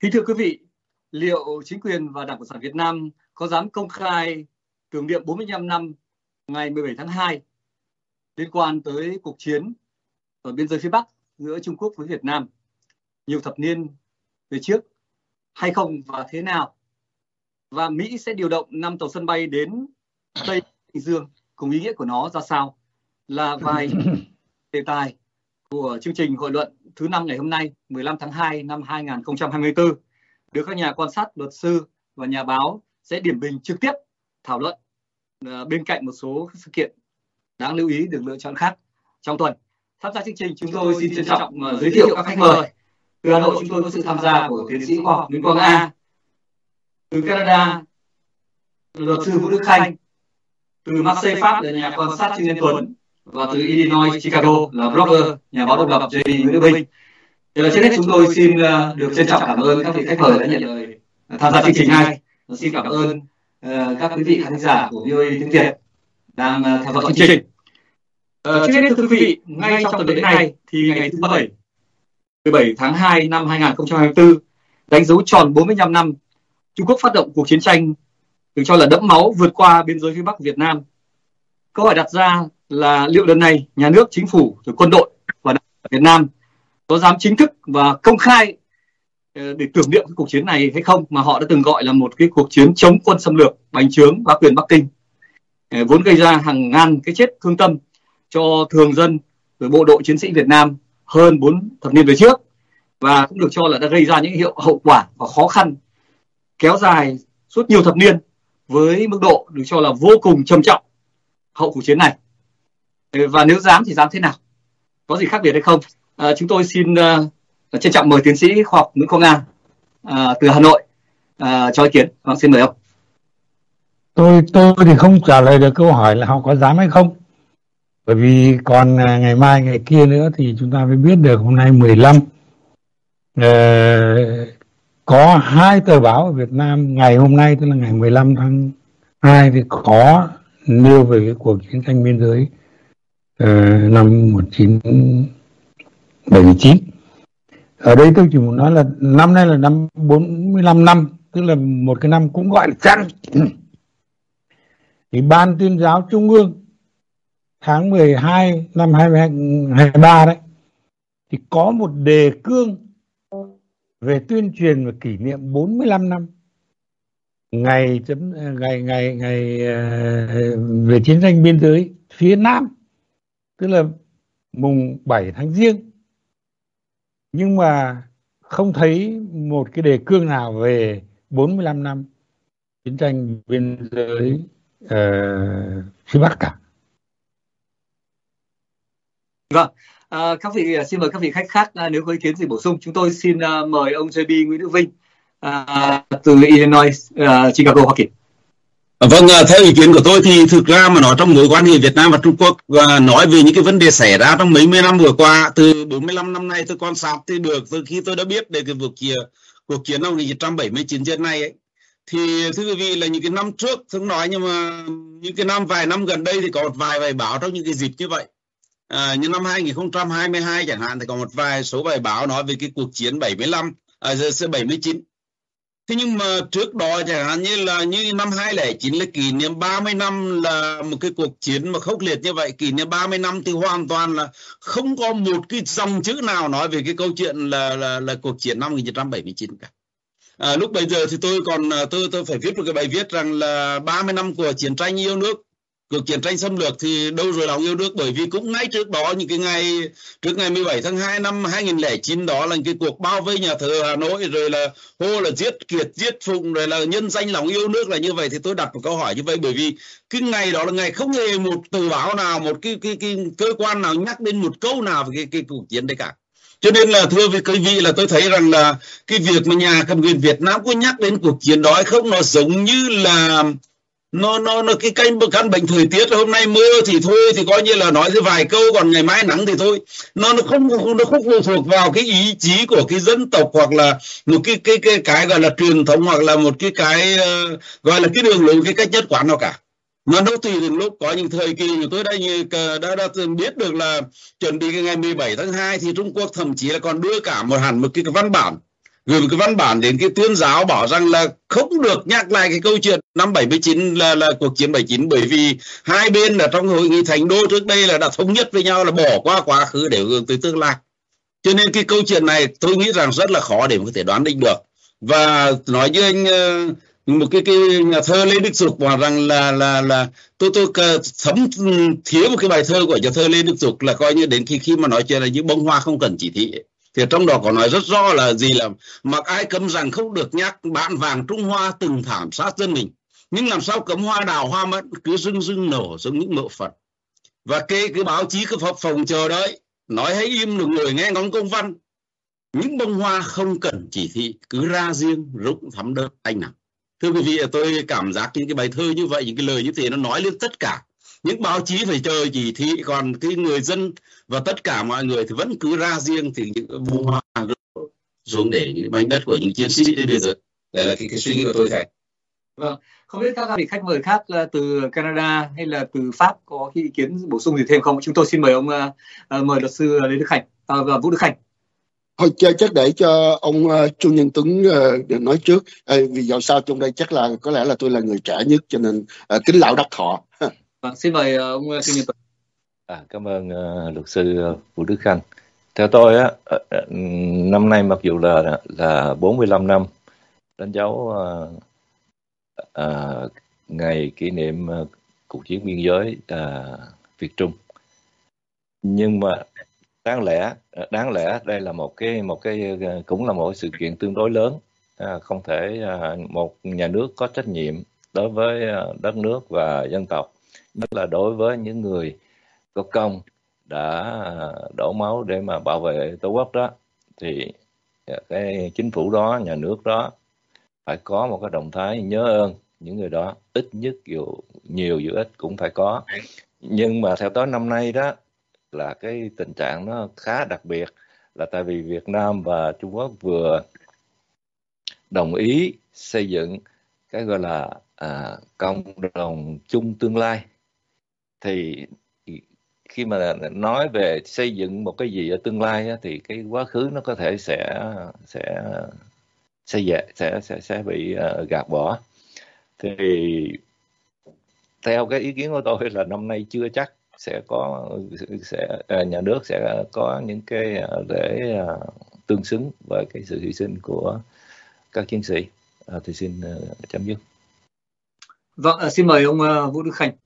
Kính thưa quý vị, liệu chính quyền và Đảng Cộng sản Việt Nam có dám công khai tưởng niệm 45 năm ngày 17 tháng 2 liên quan tới cuộc chiến ở biên giới phía Bắc giữa Trung Quốc với Việt Nam nhiều thập niên về trước hay không, và thế nào? Và Mỹ sẽ điều động 5 tàu sân bay đến Tây Bình Dương cùng ý nghĩa của nó ra sao, là vài đề tài của chương trình hội luận thứ 5 ngày hôm nay 15 tháng 2 năm 2024 được các nhà quan sát, luật sư và nhà báo sẽ điểm bình trực tiếp thảo luận bên cạnh một số sự kiện đáng lưu ý được lựa chọn khác trong tuần. Tham gia chương trình, chúng tôi xin trân trọng giới thiệu các khách mời. Từ Hà Nội chúng tôi có sự tham gia của tiến sĩ khoa học Nguyễn Quang A, từ Canada luật sư Vũ Đức Khanh, từ Marseille Pháp là nhà quan sát Trương Nhân Tuấn, và từ Illinois Chicago là blogger, nhà báo độc lập JD Nguyễn Đức Vinh. Trước hết chúng tôi xin được trân trọng cảm ơn các vị khách mời đã nhận lời tham gia chương trình này. Xin cảm ơn các quý vị khán giả của VOA tiếng Việt đang theo dõi chương trình. Trước hết thưa quý vị, ngay trong tuần lễ này thì ngày thứ Bảy 17 tháng 2 năm 2024 đánh dấu tròn 45 năm Trung Quốc phát động cuộc chiến tranh được cho là đẫm máu vượt qua biên giới phía Bắc Việt Nam. Câu hỏi đặt ra là liệu lần này nhà nước, chính phủ, rồi quân đội và Đảng Việt Nam có dám chính thức và công khai để tưởng niệm cái cuộc chiến này hay không, mà họ đã từng gọi là một cái cuộc chiến chống quân xâm lược, bành trướng bá quyền Bắc Kinh, vốn gây ra hàng ngàn cái chết thương tâm cho thường dân rồi bộ đội chiến sĩ Việt Nam hơn 4 thập niên về trước, và cũng được cho là đã gây ra những hậu quả và khó khăn kéo dài suốt nhiều thập niên với mức độ được cho là vô cùng trầm trọng hậu cuộc chiến này. Và nếu dám thì dám thế nào, có gì khác biệt hay không? Chúng tôi xin trân trọng mời tiến sĩ khoa học Nguyễn Quang A từ Hà Nội cho ý kiến. Xin mời ông. Tôi thì không trả lời được câu hỏi là họ có dám hay không, bởi vì còn ngày mai ngày kia nữa thì chúng ta mới biết được. Hôm nay 15 có 2 tờ báo ở Việt Nam ngày hôm nay, tức là ngày 15 tháng 2 thì có nêu về cái cuộc chiến tranh biên giới năm 1979. Ở đây tôi chỉ muốn nói là năm nay là năm 45 năm, tức là một cái năm cũng gọi là chẵn. Thì Ban Tuyên giáo Trung ương tháng 12 năm 2023 đấy thì có một đề cương về tuyên truyền và kỷ niệm 45 năm ngày về chiến tranh biên giới phía Nam, tức là mùng 7 tháng Giêng. Nhưng mà không thấy một cái đề cương nào về 45 năm chiến tranh biên giới phía Bắc cả. Vâng, các vị xin mời các vị khách khác nếu có ý kiến gì bổ sung. Chúng tôi xin mời ông JB Nguyễn Đức Vinh từ Illinois, Chicago, Hoa Kỳ. Vâng, theo ý kiến của tôi thì thực ra mà nói trong mối quan hệ Việt Nam và Trung Quốc, và nói về những cái vấn đề xảy ra trong mấy mươi năm vừa qua, từ 45 năm nay tôi quan sát thì được từ khi tôi đã biết về cái cuộc chiến năm 1979 đến nay ấy, thì thưa quý vị là những cái năm trước không nói, nhưng mà những cái vài năm gần đây thì có một vài bài báo trong những cái dịp như vậy. Như năm 2022 chẳng hạn thì có một vài số bài báo nói về cái cuộc chiến 79. Thế nhưng mà trước đó chẳng hạn như năm 2009 là kỷ niệm 30 năm là một cái cuộc chiến mà khốc liệt như vậy. Kỷ niệm 30 năm thì hoàn toàn là không có một cái dòng chữ nào nói về cái câu chuyện là cuộc chiến năm 1979 cả. Lúc bây giờ thì tôi phải viết một cái bài viết rằng là 30 năm của chiến tranh yêu nước, cuộc chiến tranh xâm lược thì đâu rồi lòng yêu nước, bởi vì cũng ngay trước đó những cái ngày trước ngày 17 tháng 2 năm 2009 đó là cái cuộc bao vây nhà thờ Hà Nội, rồi là hô là giết Kiệt giết Phụng, rồi là nhân danh lòng yêu nước là như vậy. Thì tôi đặt một câu hỏi như vậy, bởi vì cái ngày đó là ngày không hề một tờ báo nào, một cái cơ quan nào nhắc đến một câu nào về cái cuộc chiến đấy cả. Cho nên là thưa quý vị là tôi thấy rằng là cái việc mà nhà cầm quyền Việt Nam có nhắc đến cuộc chiến đó hay không, nó giống như là nó cái căn bệnh thời tiết, hôm nay mưa thì thôi thì coi như là nói thế vài câu, còn ngày mai nắng thì thôi. Nó không phụ thuộc vào cái ý chí của cái dân tộc, hoặc là một cái gọi là truyền thống, hoặc là một cái gọi là cái đường lối, cái cách nhất quán nào cả. Nó tùy từng lúc. Có những thời kỳ mà tôi đã biết được là chuẩn bị cái ngày 17 tháng 2 thì Trung Quốc thậm chí là còn đưa cả hẳn một cái văn bản gửi một cái văn bản đến cái tuyên giáo bảo rằng là không được nhắc lại cái câu chuyện năm 79 là cuộc chiến 79, bởi vì hai bên là trong hội nghị Thành Đô trước đây là đã thống nhất với nhau là bỏ qua quá khứ để hướng tới tương lai. Cho nên cái câu chuyện này tôi nghĩ rằng rất là khó để có thể đoán định được. Và nói với anh một cái nhà thơ Lê Đức Dục bảo rằng là tôi thấm thiếu một cái bài thơ của nhà thơ Lê Đức Dục là coi như đến khi mà nói chuyện là những bông hoa không cần chỉ thị ấy. Thì trong đó có nói rất rõ là gì, là mặc ai cấm rằng không được nhắc bạn vàng Trung Hoa từng thảm sát dân mình, nhưng làm sao cấm hoa đào hoa mận cứ rưng rưng nổ giống những mộ Phật. Và cái báo chí cứ phập phồng chờ đợi nói hãy im được người nghe ngóng công văn, những bông hoa không cần chỉ thị cứ ra riêng rụng thắm đớt anh nào. Thưa quý vị, tôi cảm giác những cái bài thơ như vậy, những cái lời như thế nó nói lên tất cả. Những báo chí phải chờ chỉ thị, còn cái người dân và tất cả mọi người thì vẫn cứ ra riêng, thì những bông hoa xuống để những mảnh đất của những chiến sĩ đến bây giờ. Đây là cái suy nghĩ của tôi thầy. Vâng, không biết các vị khách mời khác từ Canada hay là từ Pháp có ý kiến bổ sung gì thêm không? Chúng tôi xin mời ông mời luật sư Lê Đức Khánh và Vũ Đức Khánh. Thôi chắc để cho ông Trương Nhân Tuấn nói trước, vì dạo sau trong đây chắc là có lẽ là tôi là người trẻ nhất, cho nên kính lão đắc thọ. Vâng, xin mời ông Trương Nhân Tuấn. Cảm ơn luật sư Vũ Đức Khánh. Theo tôi á, năm nay mặc dù là 45 năm đánh dấu ngày kỷ niệm cuộc chiến biên giới Việt Trung, nhưng mà đáng lẽ đây là một cái cũng là một sự kiện tương đối lớn. Không thể một nhà nước có trách nhiệm đối với đất nước và dân tộc, nhất là đối với những người có công đã đổ máu để mà bảo vệ Tổ quốc đó, thì cái chính phủ đó, nhà nước đó phải có một cái động thái nhớ ơn những người đó, ít nhất dù nhiều dù ít cũng phải có. Nhưng mà theo tôi năm nay đó là cái tình trạng nó khá đặc biệt, là tại vì Việt Nam và Trung Quốc vừa đồng ý xây dựng cái gọi là cộng đồng chung tương lai. Thì khi mà nói về xây dựng một cái gì ở tương lai á, thì cái quá khứ nó có thể sẽ bị gạt bỏ. Thì theo cái ý kiến của tôi là năm nay chưa chắc nhà nước sẽ có những cái lễ tương xứng với cái sự hy sinh của các chiến sĩ. Thì xin chấm dứt. Vâng, xin mời ông Vũ Đức Khánh.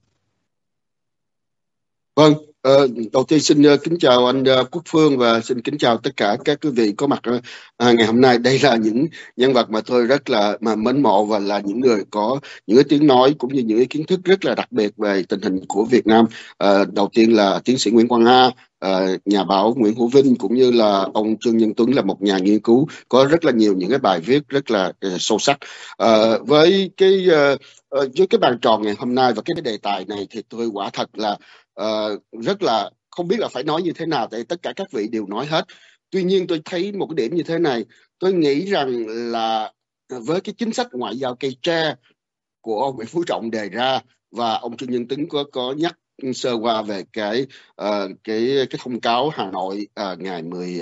Vâng, đầu tiên xin kính chào anh Quốc Phương và xin kính chào tất cả các quý vị có mặt ngày hôm nay. Đây là những nhân vật mà tôi rất là mến mộ và là những người có những cái tiếng nói cũng như những cái kiến thức rất là đặc biệt về tình hình của Việt Nam. Đầu tiên là tiến sĩ Nguyễn Quang Ha, nhà báo Nguyễn Hữu Vinh, cũng như là ông Trương Nhân Tuấn là một nhà nghiên cứu có rất là nhiều những cái bài viết rất là sâu sắc. Với cái bàn tròn ngày hôm nay và cái đề tài này thì tôi quả thật là rất là không biết là phải nói như thế nào, tại tất cả các vị đều nói hết. Tuy nhiên tôi thấy một cái điểm như thế này, tôi nghĩ rằng là với cái chính sách ngoại giao cây tre của ông Nguyễn Phú Trọng đề ra, và ông Trương Nhân Tuấn có nhắc sơ qua về cái thông cáo Hà Nội ngày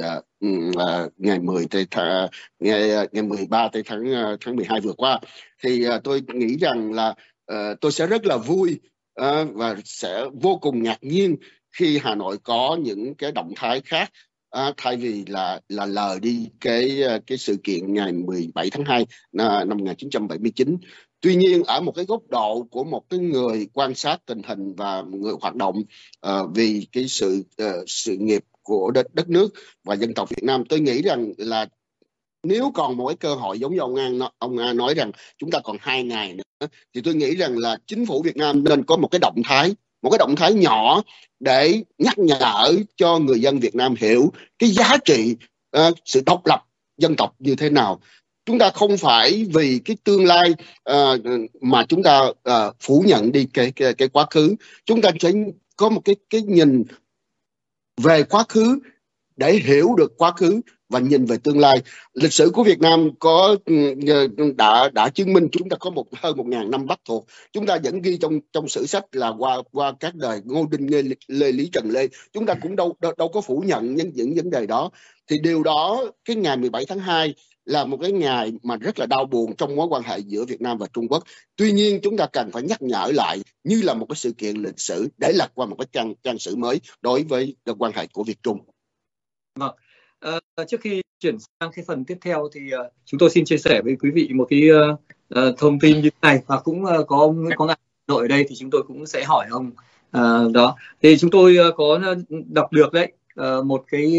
13 tháng 12 vừa qua, thì tôi nghĩ rằng là tôi sẽ rất là vui và sẽ vô cùng ngạc nhiên khi Hà Nội có những cái động thái khác, thay vì là lờ đi cái sự kiện ngày 17 tháng 2 năm 1979. Tuy nhiên ở một cái góc độ của một cái người quan sát tình hình và người hoạt động vì cái sự nghiệp của đất nước và dân tộc Việt Nam, tôi nghĩ rằng là nếu còn một cái cơ hội giống như ông Nga nói rằng chúng ta còn 2 ngày nữa, thì tôi nghĩ rằng là chính phủ Việt Nam nên có một cái động thái nhỏ để nhắc nhở cho người dân Việt Nam hiểu cái giá trị sự độc lập dân tộc như thế nào. Chúng ta không phải vì cái tương lai mà chúng ta phủ nhận đi cái quá khứ. Chúng ta sẽ có một cái nhìn về quá khứ để hiểu được quá khứ và nhìn về tương lai. Lịch sử của Việt Nam đã chứng minh chúng ta có hơn 1.000 năm Bắc thuộc. Chúng ta vẫn ghi trong sử sách là qua các đời Ngô Đinh, Lê Lý, Trần Lê. Chúng ta cũng đâu có phủ nhận những vấn đề đó. Thì điều đó cái ngày 17 tháng 2 là một cái ngày mà rất là đau buồn trong mối quan hệ giữa Việt Nam và Trung Quốc. Tuy nhiên chúng ta cần phải nhắc nhở lại như là một cái sự kiện lịch sử để lật qua một cái trang sử mới đối với quan hệ của Việt Trung. Vâng. Trước khi chuyển sang cái phần tiếp theo thì chúng tôi xin chia sẻ với quý vị một cái thông tin như thế này, và cũng có ông Nguyễn Quang Ngạn nội ở đây thì chúng tôi cũng sẽ hỏi ông đó. Thì chúng tôi có đọc được đấy một cái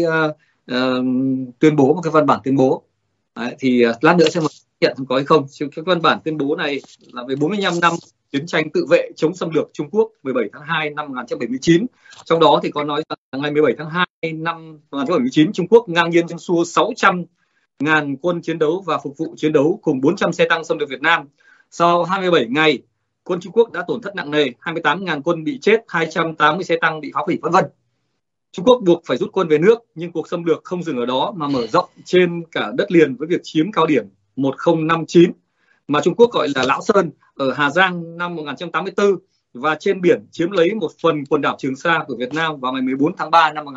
tuyên bố, một cái văn bản tuyên bố. Đấy, thì lát nữa xem hiện có hay không. Cái văn bản tuyên bố này là về 45 năm chiến tranh tự vệ chống xâm lược Trung Quốc 17 tháng 2 năm 1979. Trong đó thì có nói rằng ngày 17 tháng 2 năm 1979, Trung Quốc ngang nhiên xua 600.000 quân chiến đấu và phục vụ chiến đấu cùng 400 xe tăng xâm lược Việt Nam. Sau 27 ngày, quân Trung Quốc đã tổn thất nặng nề, 28.000 quân bị chết, 280 xe tăng bị phá hủy, v.v. Trung Quốc buộc phải rút quân về nước, nhưng cuộc xâm lược không dừng ở đó mà mở rộng trên cả đất liền với việc chiếm cao điểm 1059 mà Trung Quốc gọi là Lão Sơn ở Hà Giang năm 1984 và trên biển chiếm lấy một phần quần đảo Trường Sa của Việt Nam vào ngày 14 tháng 3 năm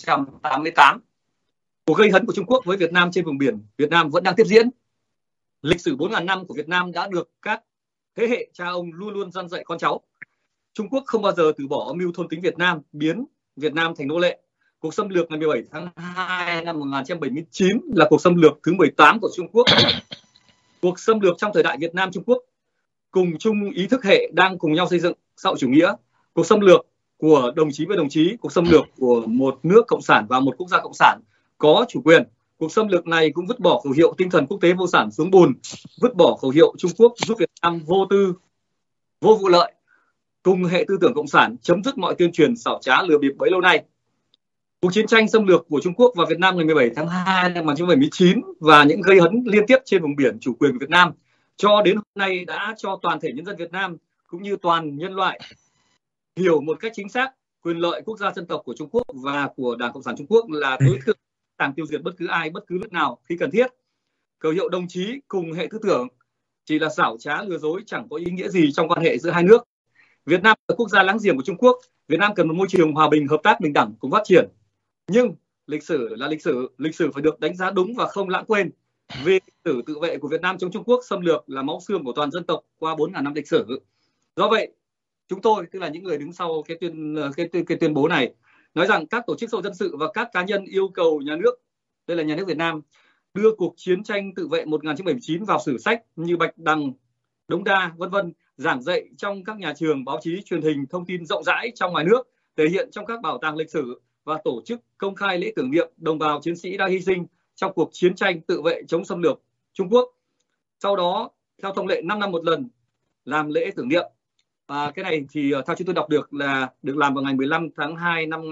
1988. Cuộc gây hấn của Trung Quốc với Việt Nam trên vùng biển Việt Nam vẫn đang tiếp diễn. Lịch sử 4.000 năm của Việt Nam đã được các thế hệ cha ông luôn luôn răn dạy con cháu. Trung Quốc không bao giờ từ bỏ âm mưu thôn tính Việt Nam, biến Việt Nam thành nô lệ. Cuộc xâm lược ngày 17 tháng 2 năm 1979 là cuộc xâm lược thứ 18 của Trung Quốc. Cuộc xâm lược trong thời đại Việt Nam Trung Quốc cùng chung ý thức hệ đang cùng nhau xây dựng xã hội chủ nghĩa. Cuộc xâm lược của đồng chí với đồng chí, cuộc xâm lược của một nước cộng sản và một quốc gia cộng sản có chủ quyền. Cuộc xâm lược này cũng vứt bỏ khẩu hiệu tinh thần quốc tế vô sản xuống bùn, vứt bỏ khẩu hiệu Trung Quốc giúp Việt Nam vô tư, vô vụ lợi, cùng hệ tư tưởng cộng sản chấm dứt mọi tuyên truyền xảo trá lừa bịp bấy lâu nay. Cuộc chiến tranh xâm lược của Trung Quốc vào Việt Nam ngày 17 tháng 2 năm 1979 và những gây hấn liên tiếp trên vùng biển chủ quyền của Việt Nam cho đến hôm nay đã cho toàn thể nhân dân Việt Nam cũng như toàn nhân loại hiểu một cách chính xác quyền lợi quốc gia dân tộc của Trung Quốc và của Đảng Cộng sản Trung Quốc là đối tượng sẵn tiêu diệt bất cứ ai, bất cứ lúc nào khi cần thiết. Khẩu hiệu đồng chí cùng hệ tư tưởng chỉ là xảo trá lừa dối, chẳng có ý nghĩa gì trong quan hệ giữa hai nước. Việt Nam là quốc gia láng giềng của Trung Quốc. Việt Nam cần một môi trường hòa bình, hợp tác, bình đẳng cùng phát triển. Nhưng lịch sử là lịch sử phải được đánh giá đúng và không lãng quên. Vì lịch sử tự vệ của Việt Nam chống Trung Quốc xâm lược là máu xương của toàn dân tộc qua 4.000 năm lịch sử. Do vậy, chúng tôi, tức là những người đứng sau cái tuyên bố này, nói rằng các tổ chức xã hội dân sự và các cá nhân yêu cầu nhà nước, đây là nhà nước Việt Nam, đưa cuộc chiến tranh tự vệ 1979 vào sử sách như Bạch Đằng, Đống Đa, v.v. giảng dạy trong các nhà trường, báo chí, truyền hình, thông tin rộng rãi trong ngoài nước, thể hiện trong các bảo tàng lịch sử và tổ chức công khai lễ tưởng niệm đồng bào chiến sĩ đã hy sinh trong cuộc chiến tranh tự vệ chống xâm lược Trung Quốc. Sau đó, theo thông lệ 5 năm một lần làm lễ tưởng niệm. Và cái này thì theo chúng tôi đọc được là được làm vào ngày 15 tháng 2 năm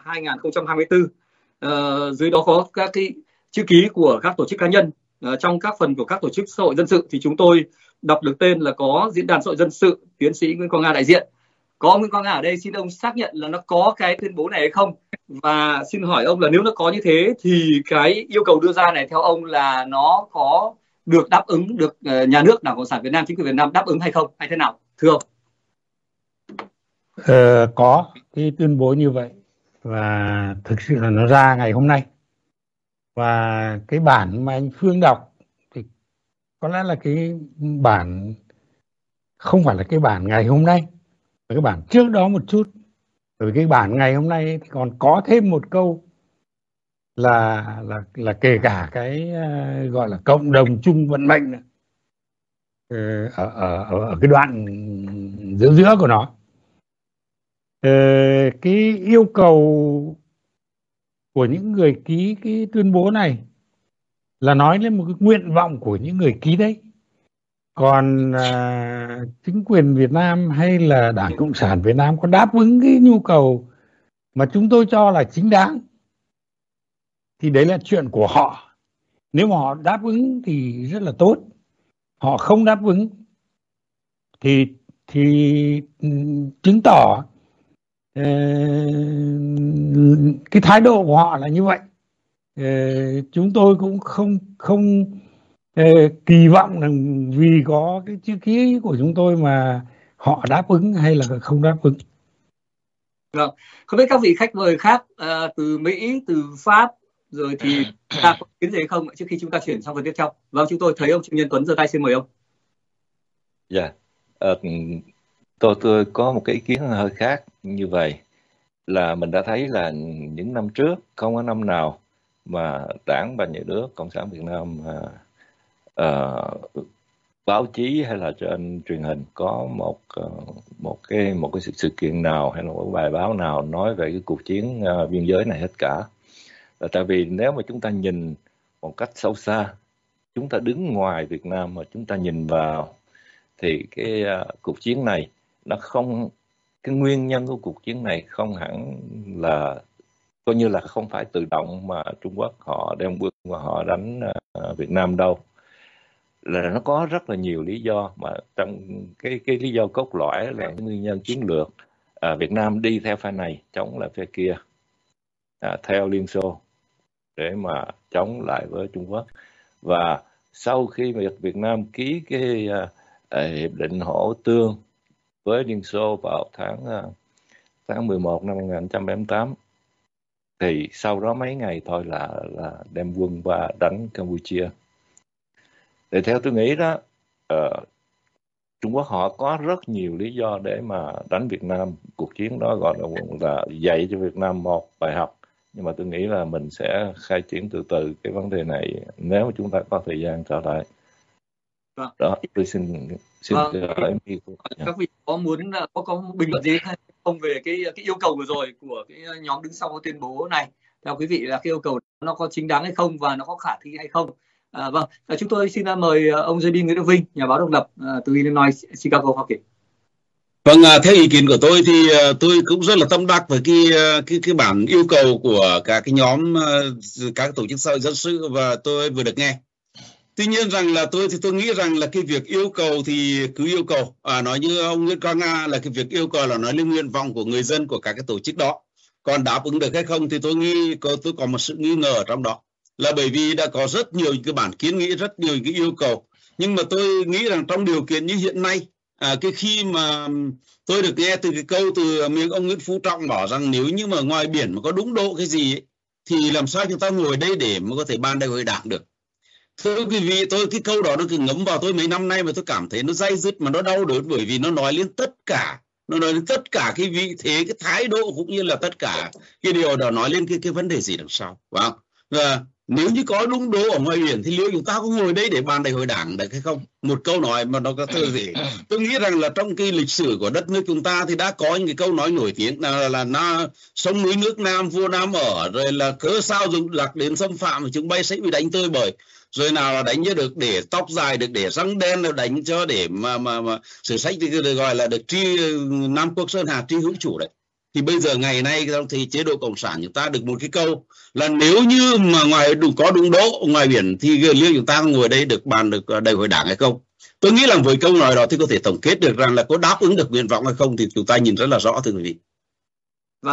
2024. Dưới đó có các cái chữ ký của các tổ chức cá nhân. Trong các phần của các tổ chức xã hội dân sự thì chúng tôi đọc được tên là có Diễn đàn Xã hội Dân sự, tiến sĩ Nguyễn Quang Nga đại diện. Có Nguyễn Quang Nga ở đây, xin ông xác nhận là nó có cái tuyên bố này hay không? Và xin hỏi ông là nếu nó có như thế thì cái yêu cầu đưa ra này theo ông là nó có được đáp ứng, được nhà nước, Đảng Cộng sản Việt Nam, chính quyền Việt Nam đáp ứng hay không? Hay thế nào? Thưa ông. Có cái tuyên bố như vậy và thực sự là nó ra ngày hôm nay. Và cái bản mà anh Phương đọc thì có lẽ là cái bản không phải là cái bản ngày hôm nay, mà cái bản trước đó một chút. Bởi vì cái bản ngày hôm nay thì còn có thêm một câu là kể cả cái gọi là cộng đồng chung vận mệnh ở cái đoạn giữa của nó. Cái yêu cầu của những người ký cái tuyên bố này là nói lên một cái nguyện vọng của những người ký đấy. Còn chính quyền Việt Nam hay là Đảng Cộng sản Việt Nam có đáp ứng cái nhu cầu mà chúng tôi cho là chính đáng thì đấy là chuyện của họ. Nếu mà họ đáp ứng thì rất là tốt. Họ không đáp ứng thì chứng tỏ cái thái độ của họ là như vậy. Chúng tôi cũng không kỳ vọng rằng vì có cái chữ ký của chúng tôi mà họ đáp ứng hay là không đáp ứng. Vâng, không biết các vị khách mời khác từ Mỹ, từ Pháp, rồi thì ta có ý kiến gì hay không trước khi chúng ta chuyển sang phần tiếp theo? Vâng, chúng tôi thấy ông Trịnh Nhân Tuấn giơ tay, xin mời ông. Dạ, tôi có một cái ý kiến hơi khác như vậy, là mình đã thấy là những năm trước không có năm nào mà Đảng và Nhà nước Cộng sản Việt Nam báo chí hay là trên truyền hình có một cái sự kiện nào hay là một bài báo nào nói về cái cuộc chiến biên giới này hết cả. Tại vì nếu mà chúng ta nhìn một cách sâu xa, chúng ta đứng ngoài Việt Nam mà chúng ta nhìn vào thì cái cuộc chiến này nó không, cái nguyên nhân của cuộc chiến này không hẳn là, coi như là không phải tự động mà Trung Quốc họ đem quân và họ đánh Việt Nam đâu, là nó có rất là nhiều lý do, mà trong cái lý do cốt lõi là nguyên nhân chiến lược. Việt Nam đi theo phe này chống lại phe kia, theo Liên Xô để mà chống lại với Trung Quốc. Và sau khi Việt Nam ký cái hiệp định Hỗ Tương với Liên Xô vào tháng 11 năm 1978, thì sau đó mấy ngày thôi là đem quân qua đánh Campuchia. Thì theo tôi nghĩ đó, Trung Quốc họ có rất nhiều lý do để mà đánh Việt Nam. Cuộc chiến đó gọi là dạy cho Việt Nam một bài học. Nhưng mà tôi nghĩ là mình sẽ khai triển từ từ cái vấn đề này nếu mà chúng ta có thời gian trở lại. Đó, tôi xin hỏi các vị có muốn có bình luận gì không về cái yêu cầu vừa rồi của cái nhóm đứng sau tuyên bố này? Theo quý vị là cái yêu cầu nó có chính đáng hay không và nó có khả thi hay không? Vâng, chúng tôi xin mời ông JB Nguyễn Đức Vinh, nhà báo độc lập từ Illinois, Chicago, Hoa Kỳ. Vâng, theo ý kiến của tôi thì tôi cũng rất là tâm đắc với cái bản yêu cầu của các cái nhóm, các tổ chức xã hội dân sự và tôi vừa được nghe. Tuy nhiên rằng là tôi nghĩ rằng là cái việc yêu cầu thì cứ yêu cầu, nói như ông Nguyễn Quang Nga là cái việc yêu cầu là nói lên nguyện vọng của người dân, của các cái tổ chức đó. Còn đáp ứng được hay không thì tôi có một sự nghi ngờ ở trong đó, là bởi vì đã có rất nhiều cái bản kiến nghị, rất nhiều cái yêu cầu. Nhưng mà tôi nghĩ rằng trong điều kiện như hiện nay, cái khi mà tôi được nghe từ cái câu từ miệng ông Nguyễn Phú Trọng bảo rằng nếu như mà ngoài biển mà có đúng độ cái gì ấy, thì làm sao chúng ta ngồi đây để mà có thể ban đại hội đảng được. Thưa quý vị, cái câu đó nó cứ ngấm vào tôi mấy năm nay mà tôi cảm thấy nó day dứt mà nó đau đớn, bởi vì nó nói lên tất cả, cái vị thế, cái thái độ cũng như là tất cả cái điều đó nói lên cái vấn đề gì đằng sau. Và nếu như có đúng đố ở ngoài biển thì liệu chúng ta có ngồi đây để bàn đại hội đảng được hay không? Một câu nói mà nó có thơ gì? Tôi nghĩ rằng là trong cái lịch sử của đất nước chúng ta thì đã có những cái câu nói nổi tiếng là sông núi nước Nam vua Nam ở, rồi là cớ sao dùng lạc đến xâm phạm mà chúng bay sẽ bị đánh tơi bời, rồi nào là đánh cho được để tóc dài, được để răng đen, rồi đánh cho để mà sử sách thì gọi là được tri Nam Quốc Sơn Hà tri hữu chủ đấy. Thì bây giờ ngày nay thì chế độ cộng sản chúng ta được một cái câu là nếu như mà ngoài có đúng đỗ ngoài biển thì liệu chúng ta ngồi đây được bàn được đại hội đảng hay không? Tôi nghĩ là với câu nói đó thì có thể tổng kết được rằng là có đáp ứng được nguyện vọng hay không thì chúng ta nhìn rất là rõ, thưa quý vị. Vâng.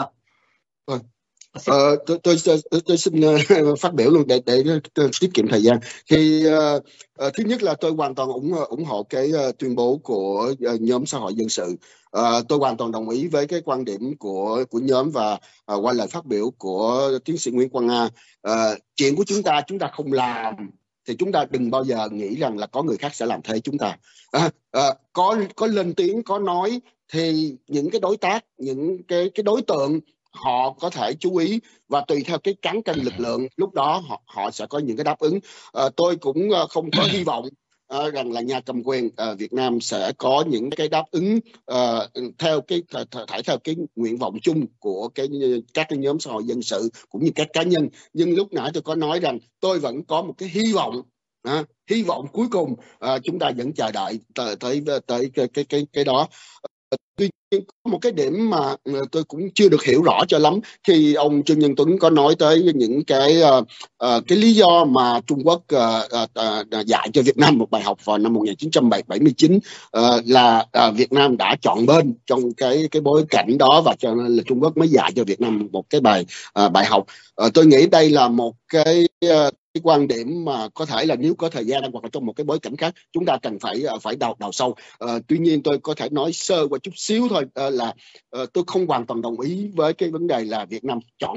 Tôi xin phát biểu luôn để tiết kiệm thời gian. Thì thứ nhất là tôi hoàn toàn ủng hộ cái tuyên bố của nhóm xã hội dân sự. Tôi hoàn toàn đồng ý với cái quan điểm của nhóm và qua lời phát biểu của tiến sĩ Nguyễn Quang Nga. Chuyện của chúng ta không làm thì chúng ta đừng bao giờ nghĩ rằng là có người khác sẽ làm thay chúng ta. Có lên tiếng, có nói thì những cái đối tác, những cái đối tượng họ có thể chú ý và tùy theo cái cán cân lực lượng lúc đó họ sẽ có những cái đáp ứng. Tôi cũng không có hy vọng rằng là nhà cầm quyền Việt Nam sẽ có những cái đáp ứng theo cái nguyện vọng chung của các cái nhóm xã hội dân sự cũng như các cá nhân. Nhưng lúc nãy tôi có nói rằng tôi vẫn có một cái hy vọng cuối cùng chúng ta vẫn chờ đợi tới cái đó. Tuy nhiên có một cái điểm mà tôi cũng chưa được hiểu rõ cho lắm khi ông Trương Nhân Tuấn có nói tới những cái lý do mà Trung Quốc dạy cho Việt Nam một bài học vào năm 1979 là Việt Nam đã chọn bên trong cái bối cảnh đó, và cho nên là Trung Quốc mới dạy cho Việt Nam một cái bài học. Tôi nghĩ đây là một cái quan điểm mà có thể là nếu có thời gian hoặc là trong một cái bối cảnh khác chúng ta cần phải đào sâu. Tuy nhiên tôi có thể nói sơ qua chút xíu thôi, là tôi không hoàn toàn đồng ý với cái vấn đề là Việt Nam chọn bên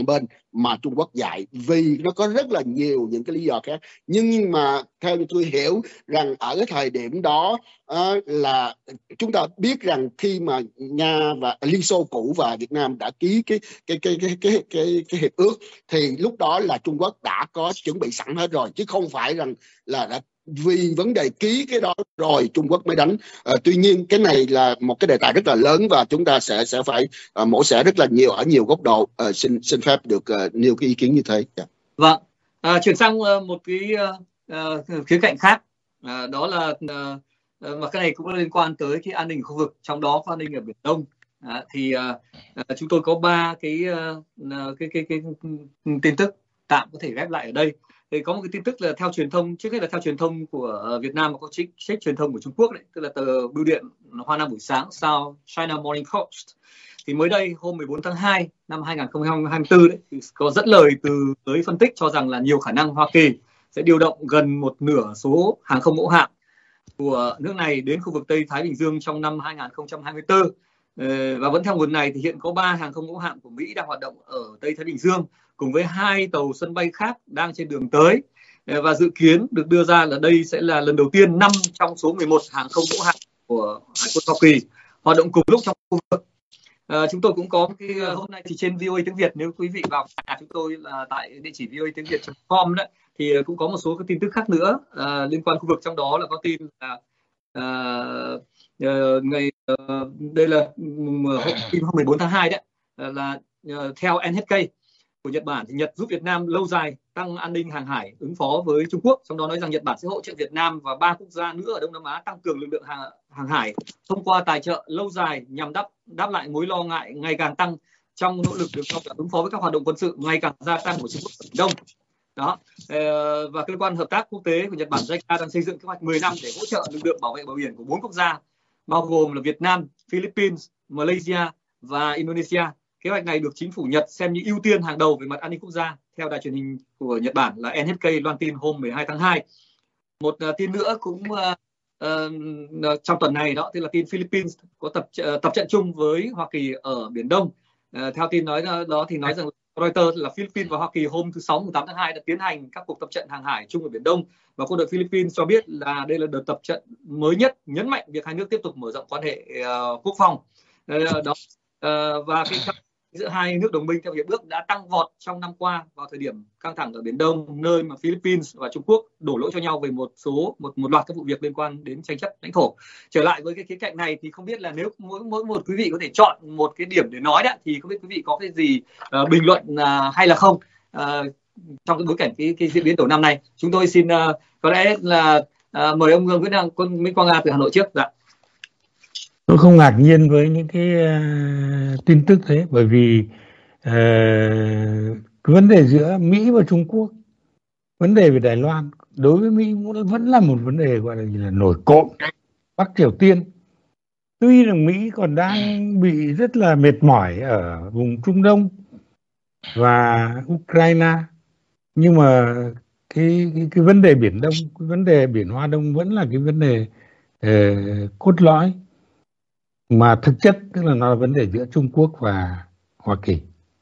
mà Trung Quốc dạy, vì nó có rất là nhiều những cái lý do khác. Nhưng mà theo như tôi hiểu rằng ở cái thời điểm đó là chúng ta biết rằng khi mà Nga và Liên Xô cũ và Việt Nam đã ký cái hiệp ước, thì lúc đó là Trung Quốc đã có chuẩn bị sẵn hết rồi, chứ không phải rằng là đã vì vấn đề ký cái đó rồi Trung Quốc mới đánh. Tuy nhiên cái này là một cái đề tài rất là lớn và chúng ta sẽ phải mổ xẻ rất là nhiều ở nhiều góc độ. Xin phép được nêu cái ý kiến như thế. Vâng, chuyển sang một cái khía cạnh khác, đó là mà cái này cũng liên quan tới cái an ninh khu vực, trong đó có an ninh ở Biển Đông. Thì chúng tôi có 3 cái tin tức tạm có thể ghép lại ở đây. Thì có một cái tin tức là theo truyền thông, trước hết là theo truyền thông của Việt Nam và có trích truyền thông của Trung Quốc đấy, tức là tờ bưu điện Hoa Nam buổi sáng South China Morning Post. Thì mới đây hôm 14 tháng 2 năm 2024 đấy, thì có dẫn lời từ giới phân tích cho rằng là nhiều khả năng Hoa Kỳ sẽ điều động gần một nửa số hàng không mẫu hạm của nước này đến khu vực Tây Thái Bình Dương trong năm 2024. Và vẫn theo nguồn này thì hiện có 3 hàng không mẫu hạm của Mỹ đang hoạt động ở Tây Thái Bình Dương cùng với 2 tàu sân bay khác đang trên đường tới. Và dự kiến được đưa ra là đây sẽ là lần đầu tiên 5 trong số 11 hàng không mẫu hạm của Hải quân Hoa Kỳ hoạt động cùng lúc trong khu vực. Chúng tôi cũng có cái hôm nay thì trên VOA tiếng Việt, nếu quý vị vào nhà chúng tôi là tại địa chỉ voatiengviet.com đấy, thì cũng có một số cái tin tức khác nữa liên quan khu vực, trong đó là có tin là đây là hôm 14 tháng 2 đấy, là theo NHK của Nhật Bản thì Nhật giúp Việt Nam lâu dài tăng an ninh hàng hải ứng phó với Trung Quốc, trong đó nói rằng Nhật Bản sẽ hỗ trợ Việt Nam và 3 quốc gia nữa ở Đông Nam Á tăng cường lực lượng hàng hải thông qua tài trợ lâu dài nhằm đáp lại mối lo ngại ngày càng tăng trong nỗ lực được ứng phó với các hoạt động quân sự ngày càng gia tăng của Trung Quốc ở Biển Đông. Đó. Và cơ quan hợp tác quốc tế của Nhật Bản JICA đang xây dựng kế hoạch 10 năm để hỗ trợ lực lượng bảo vệ bờ biển của 4 quốc gia bao gồm là Việt Nam, Philippines, Malaysia và Indonesia. Kế hoạch này được chính phủ Nhật xem như ưu tiên hàng đầu về mặt an ninh quốc gia, theo đài truyền hình của Nhật Bản là NHK loan tin hôm 12 tháng 2. Một tin nữa cũng trong tuần này đó, tức là tin Philippines có tập trận chung với Hoa Kỳ ở Biển Đông. Theo tin nói đó thì nói rằng Reuters là Philippines và Hoa Kỳ hôm thứ Sáu 18 tháng 2 đã tiến hành các cuộc tập trận hàng hải chung ở Biển Đông, và quân đội Philippines cho biết là đây là đợt tập trận mới nhất, nhấn mạnh việc hai nước tiếp tục mở rộng quan hệ quốc phòng. Và giữa hai nước đồng minh theo hiệp ước đã tăng vọt trong năm qua vào thời điểm căng thẳng ở Biển Đông, nơi mà Philippines và Trung Quốc đổ lỗi cho nhau về một loạt các vụ việc liên quan đến tranh chấp lãnh thổ. Trở lại với cái khía cạnh này thì không biết là nếu mỗi một quý vị có thể chọn một cái điểm để nói đó, thì không biết quý vị có cái gì bình luận hay là không trong cái bối cảnh cái diễn biến đầu năm này. Chúng tôi xin có lẽ là mời ông Nguyễn Quang Nga từ Hà Nội trước. Dạ. Tôi không ngạc nhiên với những cái tin tức thế, bởi vì cái vấn đề giữa Mỹ và Trung Quốc, vấn đề về Đài Loan đối với Mỹ vẫn là một vấn đề gọi là nổi cộm. Bắc Triều Tiên, tuy rằng Mỹ còn đang bị rất là mệt mỏi ở vùng Trung Đông và Ukraine, nhưng mà cái vấn đề Biển Đông, cái vấn đề Biển Hoa Đông vẫn là cái vấn đề cốt lõi, mà thực chất tức là nó là vấn đề giữa Trung Quốc và Hoa Kỳ.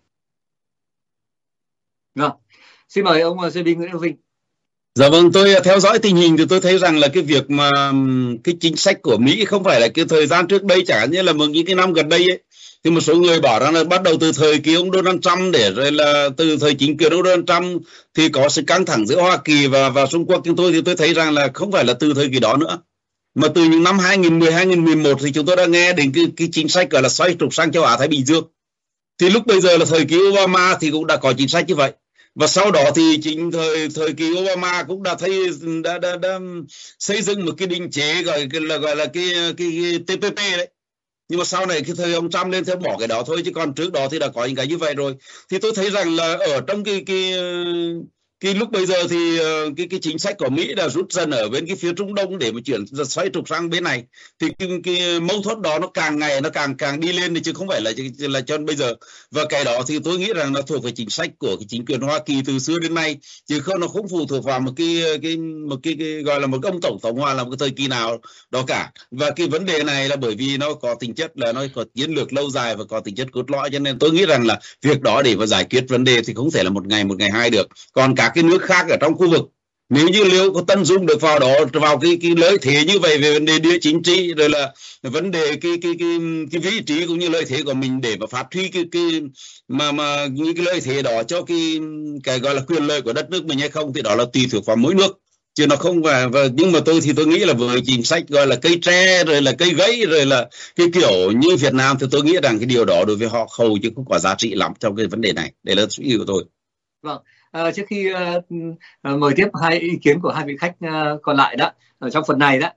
Vâng, xin mời ông JB Nguyễn Đức Vinh. Dạ vâng, tôi theo dõi tình hình thì tôi thấy rằng là cái việc mà cái chính sách của Mỹ không phải là cái thời gian trước đây, chẳng hạn như là những cái năm gần đây ấy, thì một số người bảo rằng là bắt đầu từ thời kỳ ông Donald Trump, để rồi là từ thời chính quyền ông Donald Trump thì có sự căng thẳng giữa Hoa Kỳ và Trung Quốc. Nhưng tôi thấy rằng là không phải là từ thời kỳ đó nữa, mà từ những năm 2010, 2011 thì chúng tôi đã nghe đến cái chính sách gọi là xoay trục sang châu Á Thái Bình Dương. Thì lúc bây giờ là thời kỳ Obama thì cũng đã có chính sách như vậy. Và sau đó thì chính thời kỳ Obama cũng đã xây dựng một cái định chế gọi là cái TPP đấy. Nhưng mà sau này cái thời ông Trump lên theo bỏ cái đó thôi, chứ còn trước đó thì đã có những cái như vậy rồi. Thì tôi thấy rằng là ở trong cái lúc bây giờ thì cái chính sách của Mỹ là rút dần ở bên cái phía Trung Đông để mà chuyển xoay trục sang bên này, thì cái mâu thuẫn đó nó càng ngày nó càng đi lên, chứ không phải là cho bây giờ. Và cái đó thì tôi nghĩ rằng nó thuộc về chính sách của cái chính quyền Hoa Kỳ từ xưa đến nay, chứ không, nó không phụ thuộc vào một cái gọi là một ông tổng thống hoặc là một cái thời kỳ nào đó cả. Và cái vấn đề này là bởi vì nó có tính chất là nó có chiến lược lâu dài và có tính chất cốt lõi, cho nên tôi nghĩ rằng là việc đó để mà giải quyết vấn đề thì không thể là một ngày hai được. Còn các cái nước khác ở trong khu vực, nếu như liệu có tận dụng được vào đó, vào cái lợi thế như vậy về vấn đề địa chính trị, rồi là vấn đề cái vị trí cũng như lợi thế của mình để mà phát huy mà những cái lợi thế đó cho cái gọi là quyền lợi của đất nước mình hay không, thì đó là tùy thuộc vào mỗi nước, chứ nó không và nhưng mà tôi nghĩ là với chính sách gọi là cây tre rồi là cây gãy rồi là cái kiểu như Việt Nam, thì tôi nghĩ rằng cái điều đó đối với họ hầu chứ không có giá trị lắm trong cái vấn đề này. Đây là suy nghĩ của tôi. Vâng. Trước khi mời tiếp hai ý kiến của hai vị khách còn lại đó, ở trong phần này đó,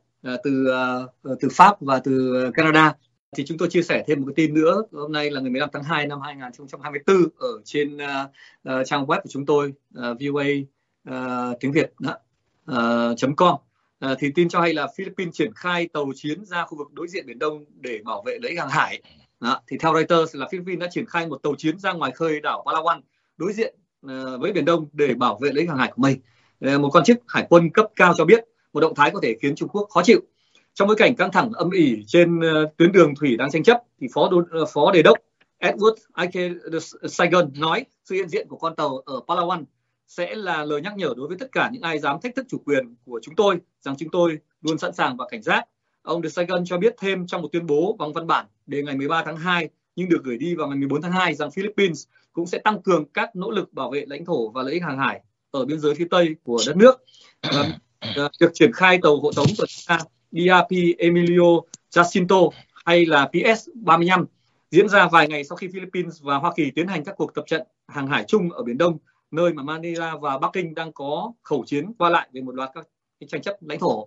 từ Pháp và từ Canada, thì chúng tôi chia sẻ thêm một cái tin nữa. Hôm nay là ngày 15 tháng 2 năm 2024 ở trên trang web của chúng tôi, VOA tiếng Việt .com, thì tin cho hay là Philippines triển khai tàu chiến ra khu vực đối diện Biển Đông để bảo vệ lợi ích hàng hải. Thì theo Reuters là Philippines đã triển khai một tàu chiến ra ngoài khơi đảo Palawan đối diện với Biển Đông để bảo vệ lợi ích hàng hải của mình. Một quan chức hải quân cấp cao cho biết một động thái có thể khiến Trung Quốc khó chịu. Trong bối cảnh căng thẳng âm ỉ trên tuyến đường thủy đang tranh chấp, thì phó đề đốc Edward Ike Saigon nói sự hiện diện của con tàu ở Palawan sẽ là lời nhắc nhở đối với tất cả những ai dám thách thức chủ quyền của chúng tôi rằng chúng tôi luôn sẵn sàng và cảnh giác. Ông de Saigon cho biết thêm trong một tuyên bố bằng văn bản đề ngày 13 tháng 2 nhưng được gửi đi vào ngày 14 tháng 2 rằng Philippines cũng sẽ tăng cường các nỗ lực bảo vệ lãnh thổ và lợi ích hàng hải ở biên giới phía Tây của đất nước. Việc triển khai tàu hộ tống tuần tra DRP Emilio Jacinto hay là PS-35 diễn ra vài ngày sau khi Philippines và Hoa Kỳ tiến hành các cuộc tập trận hàng hải chung ở Biển Đông, nơi mà Manila và Bắc Kinh đang có khẩu chiến qua lại về một loạt các tranh chấp lãnh thổ.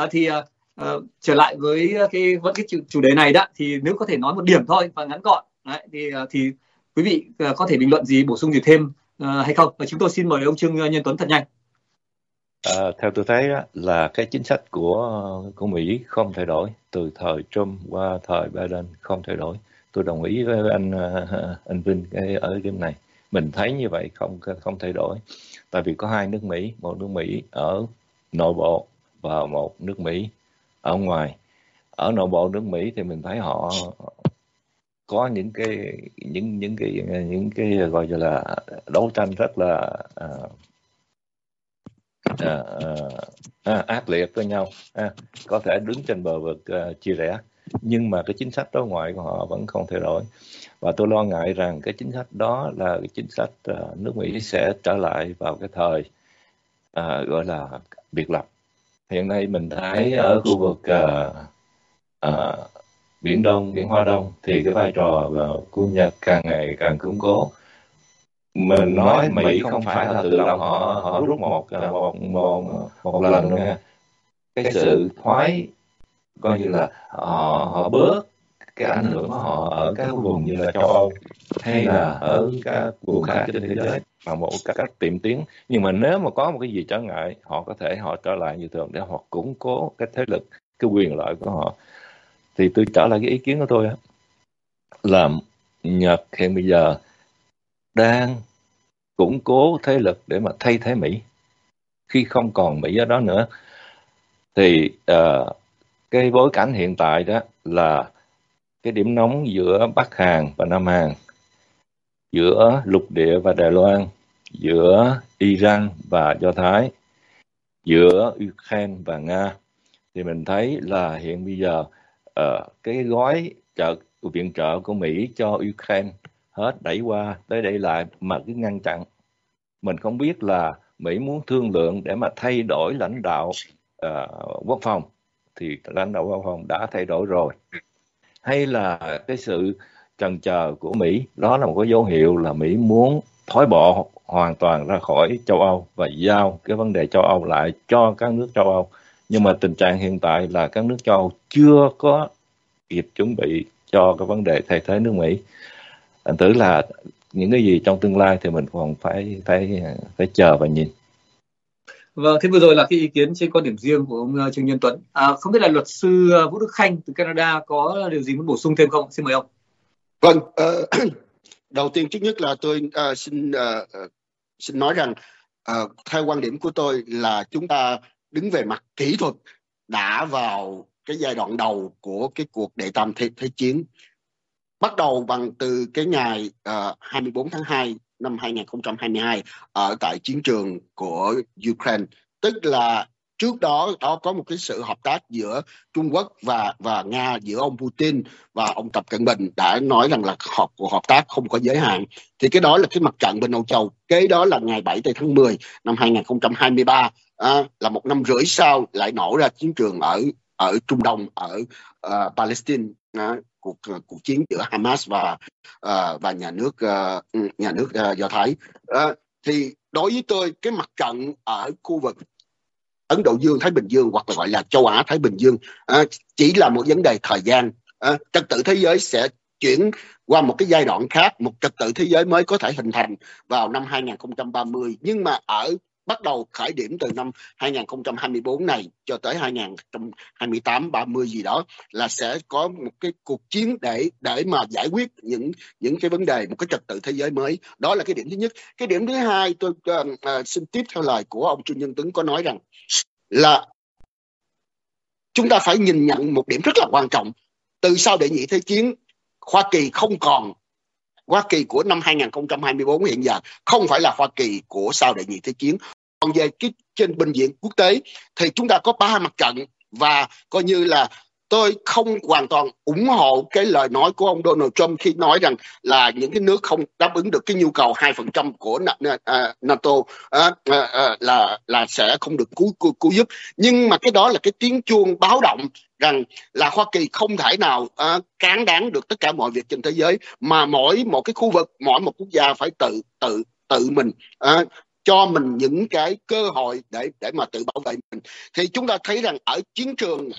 Trở lại với cái chủ đề này đó, thì nếu có thể nói một điểm thôi và ngắn gọn đấy, thì quý vị có thể bình luận gì, bổ sung gì thêm hay không? Và chúng tôi xin mời ông Trương Nhân Tuấn thật nhanh. Theo tôi thấy là cái chính sách của Mỹ không thay đổi từ thời Trump qua thời Biden, không thay đổi. Tôi đồng ý với anh Vinh ở điểm này. Mình thấy như vậy không thay đổi. Tại vì có hai nước Mỹ, một nước Mỹ ở nội bộ và một nước Mỹ ở ngoài. Ở nội bộ nước Mỹ thì mình thấy họ có những cái gọi là đấu tranh rất là ác liệt với nhau, có thể đứng trên bờ vực chia rẽ, nhưng mà cái chính sách đối ngoại của họ vẫn không thay đổi. Và tôi lo ngại rằng cái chính sách đó là cái chính sách nước Mỹ sẽ trở lại vào cái thời gọi là biệt lập. Hiện nay mình thấy ở khu vực Biển Đông, Biển Hoa Đông thì cái vai trò của Nhật càng ngày càng củng cố. Mình nói Mỹ không phải là tự động họ rút một lần nữa. Cái sự thoái coi như là họ bớt cái ảnh hưởng của họ ở các vùng như là châu Âu hay là ở các vùng khác trên thế giới bằng một cách tiệm tiến. Nhưng mà nếu mà có một cái gì trở ngại, họ có thể trở lại như thường để họ củng cố cái thế lực, cái quyền lợi của họ. Thì tôi trở lại cái ý kiến của tôi là Nhật hiện bây giờ đang củng cố thế lực để mà thay thế Mỹ. Khi không còn Mỹ ở đó nữa thì cái bối cảnh hiện tại đó là cái điểm nóng giữa Bắc Hàn và Nam Hàn, giữa lục địa và Đài Loan, giữa Iran và Do Thái, giữa Ukraine và Nga, thì mình thấy là hiện bây giờ cái gói viện trợ của Mỹ cho Ukraine hết đẩy qua tới đẩy lại mà cứ ngăn chặn. Mình không biết là Mỹ muốn thương lượng để mà thay đổi lãnh đạo quốc phòng, thì lãnh đạo quốc phòng đã thay đổi rồi, hay là cái sự chần chờ của Mỹ đó là một cái dấu hiệu là Mỹ muốn thoái bộ hoàn toàn ra khỏi châu Âu và giao cái vấn đề châu Âu lại cho các nước châu Âu. Nhưng mà tình trạng hiện tại là các nước châu Âu chưa có kịp chuẩn bị cho cái vấn đề thay thế nước Mỹ. Thành thử là những cái gì trong tương lai thì mình còn phải chờ và nhìn. Vâng, thế vừa rồi là cái ý kiến trên quan điểm riêng của ông Trương Nhân Tuấn. Không biết là luật sư Vũ Đức Khanh từ Canada có điều gì muốn bổ sung thêm không? Xin mời ông. Vâng, đầu tiên trước nhất là tôi xin nói rằng theo quan điểm của tôi là chúng ta đứng về mặt kỹ thuật đã vào cái giai đoạn đầu của cái cuộc đệ tam thế chiến, bắt đầu bằng từ cái ngày 24 tháng 2 năm 2022 ở tại chiến trường của Ukraine, tức là trước đó có một cái sự hợp tác giữa Trung Quốc và Nga, giữa ông Putin và ông Tập Cận Bình đã nói rằng là cuộc hợp tác không có giới hạn. Thì cái đó là cái mặt trận bên Âu Châu. Cái đó là ngày 7 tháng 10 năm 2023, là một năm rưỡi sau lại nổ ra chiến trường ở Trung Đông, ở Palestine, cuộc chiến giữa Hamas và nhà nước Do Thái. Thì đối với tôi, cái mặt trận ở khu vực Ấn Độ Dương, Thái Bình Dương, hoặc là gọi là châu Á Thái Bình Dương, chỉ là một vấn đề thời gian. Trật tự thế giới sẽ chuyển qua một cái giai đoạn khác, một trật tự thế giới mới có thể hình thành vào năm 2030. Nhưng mà bắt đầu khởi điểm từ năm 2024 này cho tới 2028-30 gì đó là sẽ có một cái cuộc chiến để mà giải quyết những cái vấn đề, một cái trật tự thế giới mới. Đó là cái điểm thứ nhất. Cái điểm thứ hai, tôi xin tiếp theo lời của ông Trương Nhân Tuấn có nói rằng là chúng ta phải nhìn nhận một điểm rất là quan trọng. Từ sau đệ nhị thế chiến, Hoa Kỳ không còn, Hoa Kỳ của năm 2024 hiện giờ không phải là Hoa Kỳ của sau đệ nhị thế chiến. Còn về cái trên bình diện quốc tế thì chúng ta có 3 mặt trận, và coi như là tôi không hoàn toàn ủng hộ cái lời nói của ông Donald Trump khi nói rằng là những cái nước không đáp ứng được cái nhu cầu 2% của NATO là sẽ không được cứu giúp. Nhưng mà cái đó là cái tiếng chuông báo động rằng là Hoa Kỳ không thể nào cán đáng được tất cả mọi việc trên thế giới, mà mỗi một cái khu vực, mỗi một quốc gia phải tự mình cho mình những cái cơ hội để mà tự bảo vệ mình. Thì chúng ta thấy rằng ở chiến trường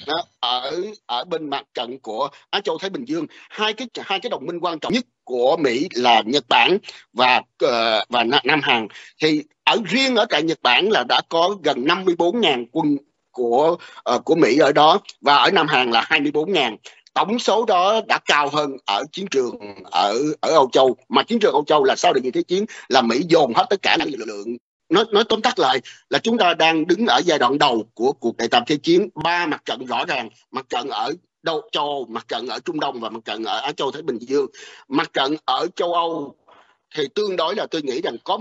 ở bên mặt trận của Á Châu Thái Bình Dương, hai cái đồng minh quan trọng nhất của Mỹ là Nhật Bản và Nam Hàn. Thì riêng ở tại Nhật Bản là đã có gần 54.000 quân của Mỹ ở đó, và ở Nam Hàn là 24.000. Tổng số đó đã cao hơn ở chiến trường ở Âu Châu, mà chiến trường Âu Châu là sau đệ nhị thế chiến là Mỹ dồn hết tất cả các lực lượng. Nói tóm tắt lại là chúng ta đang đứng ở giai đoạn đầu của cuộc đệ tam thế chiến. 3 mặt trận rõ ràng: mặt trận ở châu Âu, mặt trận ở Trung Đông và mặt trận ở Á Châu Thái Bình Dương. Mặt trận ở châu Âu thì tương đối là tôi nghĩ rằng có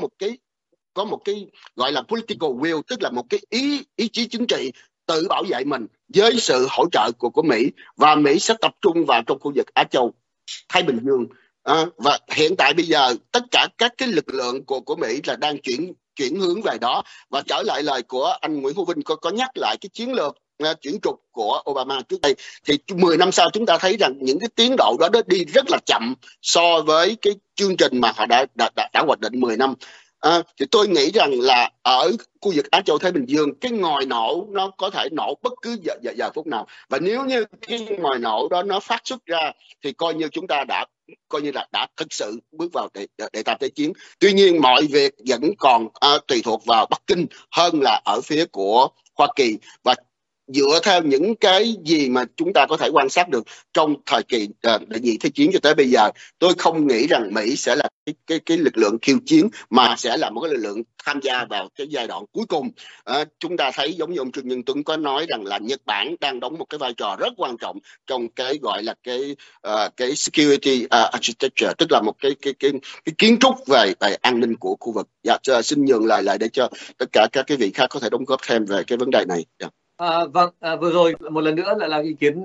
một cái gọi là political will, tức là một cái ý chí chính trị tự bảo vệ mình với sự hỗ trợ của Mỹ, và Mỹ sẽ tập trung vào trong khu vực Á Châu Thái Bình Dương. Và hiện tại bây giờ tất cả các cái lực lượng của Mỹ là đang chuyển hướng về đó. Và trở lại lời của anh Nguyễn Hữu Vinh có nhắc lại cái chiến lược chuyển trục của Obama trước đây, thì 10 năm sau chúng ta thấy rằng những cái tiến độ đó đi rất là chậm so với cái chương trình mà họ đã hoạch định 10 năm. Thì tôi nghĩ rằng là ở khu vực Á Châu Thái Bình Dương, cái ngòi nổ nó có thể nổ bất cứ giờ phút nào, và nếu như cái ngòi nổ đó nó phát xuất ra thì coi như chúng ta đã thực sự bước vào đệ tam thế chiến. Tuy nhiên mọi việc vẫn còn tùy thuộc vào Bắc Kinh hơn là ở phía của Hoa Kỳ, và dựa theo những cái gì mà chúng ta có thể quan sát được trong thời kỳ đệ nhị thế chiến cho tới bây giờ, tôi không nghĩ rằng Mỹ sẽ là cái lực lượng khiêu chiến, mà sẽ là một cái lực lượng tham gia vào cái giai đoạn cuối cùng. Chúng ta thấy giống như ông Trương Nhân Tuấn có nói rằng là Nhật Bản đang đóng một cái vai trò rất quan trọng trong cái gọi là cái security architecture, tức là một cái kiến trúc về an ninh của khu vực. Xin nhường lại để cho tất cả các cái vị khác có thể đóng góp thêm về cái vấn đề này. Vâng, vừa rồi một lần nữa là ý kiến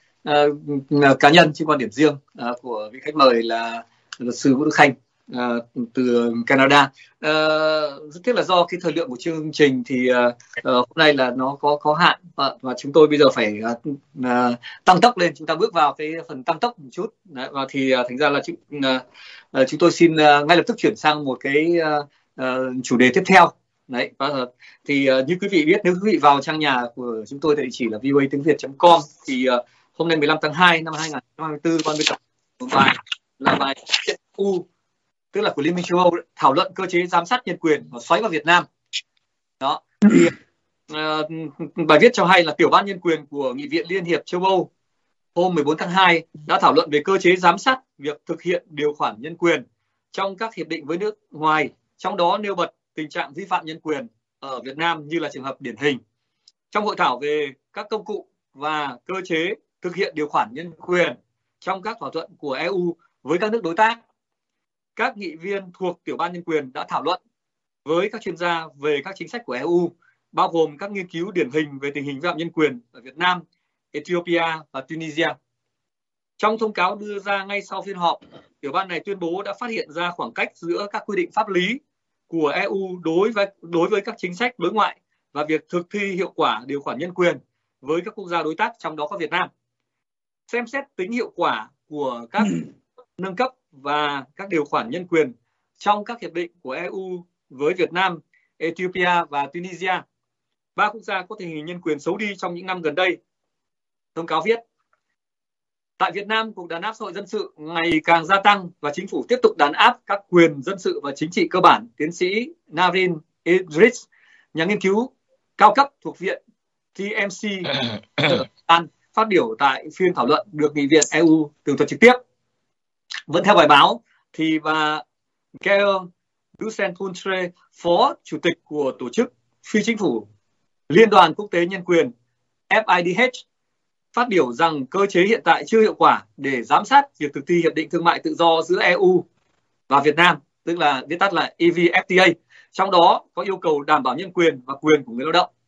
cá nhân trên quan điểm riêng của vị khách mời là luật sư Vũ Đức Khanh từ Canada. Rất tiếc là do cái thời lượng của chương trình thì hôm nay là nó có hạn, và chúng tôi bây giờ phải tăng tốc lên, chúng ta bước vào cái phần tăng tốc một chút. Đấy, và thì thành ra là chúng tôi xin ngay lập tức chuyển sang một cái chủ đề tiếp theo. Đấy, thì như quý vị biết, nếu quý vị vào trang nhà của chúng tôi tại địa chỉ là voatengviet.com thì hôm nay 15 tháng 2 năm 2024 ban biên tập một bài là bài EU, tức là của Liên minh châu Âu, thảo luận cơ chế giám sát nhân quyền và xoáy vào Việt Nam. Đó, thì bài viết cho hay là Tiểu ban Nhân quyền của Nghị viện Liên hiệp châu Âu hôm 14 tháng 2 đã thảo luận về cơ chế giám sát việc thực hiện điều khoản nhân quyền trong các hiệp định với nước ngoài, trong đó nêu bật tình trạng vi phạm nhân quyền ở Việt Nam như là trường hợp điển hình. Trong hội thảo về các công cụ và cơ chế thực hiện điều khoản nhân quyền trong các thỏa thuận của EU với các nước đối tác, các nghị viên thuộc Tiểu ban Nhân quyền đã thảo luận với các chuyên gia về các chính sách của EU, bao gồm các nghiên cứu điển hình về tình hình vi phạm nhân quyền ở Việt Nam, Ethiopia và Tunisia. Trong thông cáo đưa ra ngay sau phiên họp, Tiểu ban này tuyên bố đã phát hiện ra khoảng cách giữa các quy định pháp lý của EU đối với các chính sách đối ngoại và việc thực thi hiệu quả điều khoản nhân quyền với các quốc gia đối tác, trong đó có Việt Nam. Xem xét tính hiệu quả của các nâng cấp và các điều khoản nhân quyền trong các hiệp định của EU với Việt Nam, Ethiopia và Tunisia, 3 quốc gia có tình hình nhân quyền xấu đi trong những năm gần đây. Thông cáo viết, tại Việt Nam, cuộc đàn áp xã hội dân sự ngày càng gia tăng và chính phủ tiếp tục đàn áp các quyền dân sự và chính trị cơ bản. Tiến sĩ Navin Idris, nhà nghiên cứu cao cấp thuộc Viện TMC phát biểu tại phiên thảo luận được Nghị viện EU tường thuật trực tiếp. Vẫn theo bài báo, thì bà Gail Ducentre, Phó Chủ tịch của Tổ chức Phi Chính phủ Liên đoàn Quốc tế Nhân quyền FIDH, phát biểu rằng cơ chế hiện tại chưa hiệu quả để giám sát việc thực thi Hiệp định Thương mại Tự do giữa EU và Việt Nam, tức là viết tắt là EVFTA, trong đó có yêu cầu đảm bảo nhân quyền và quyền của người lao động.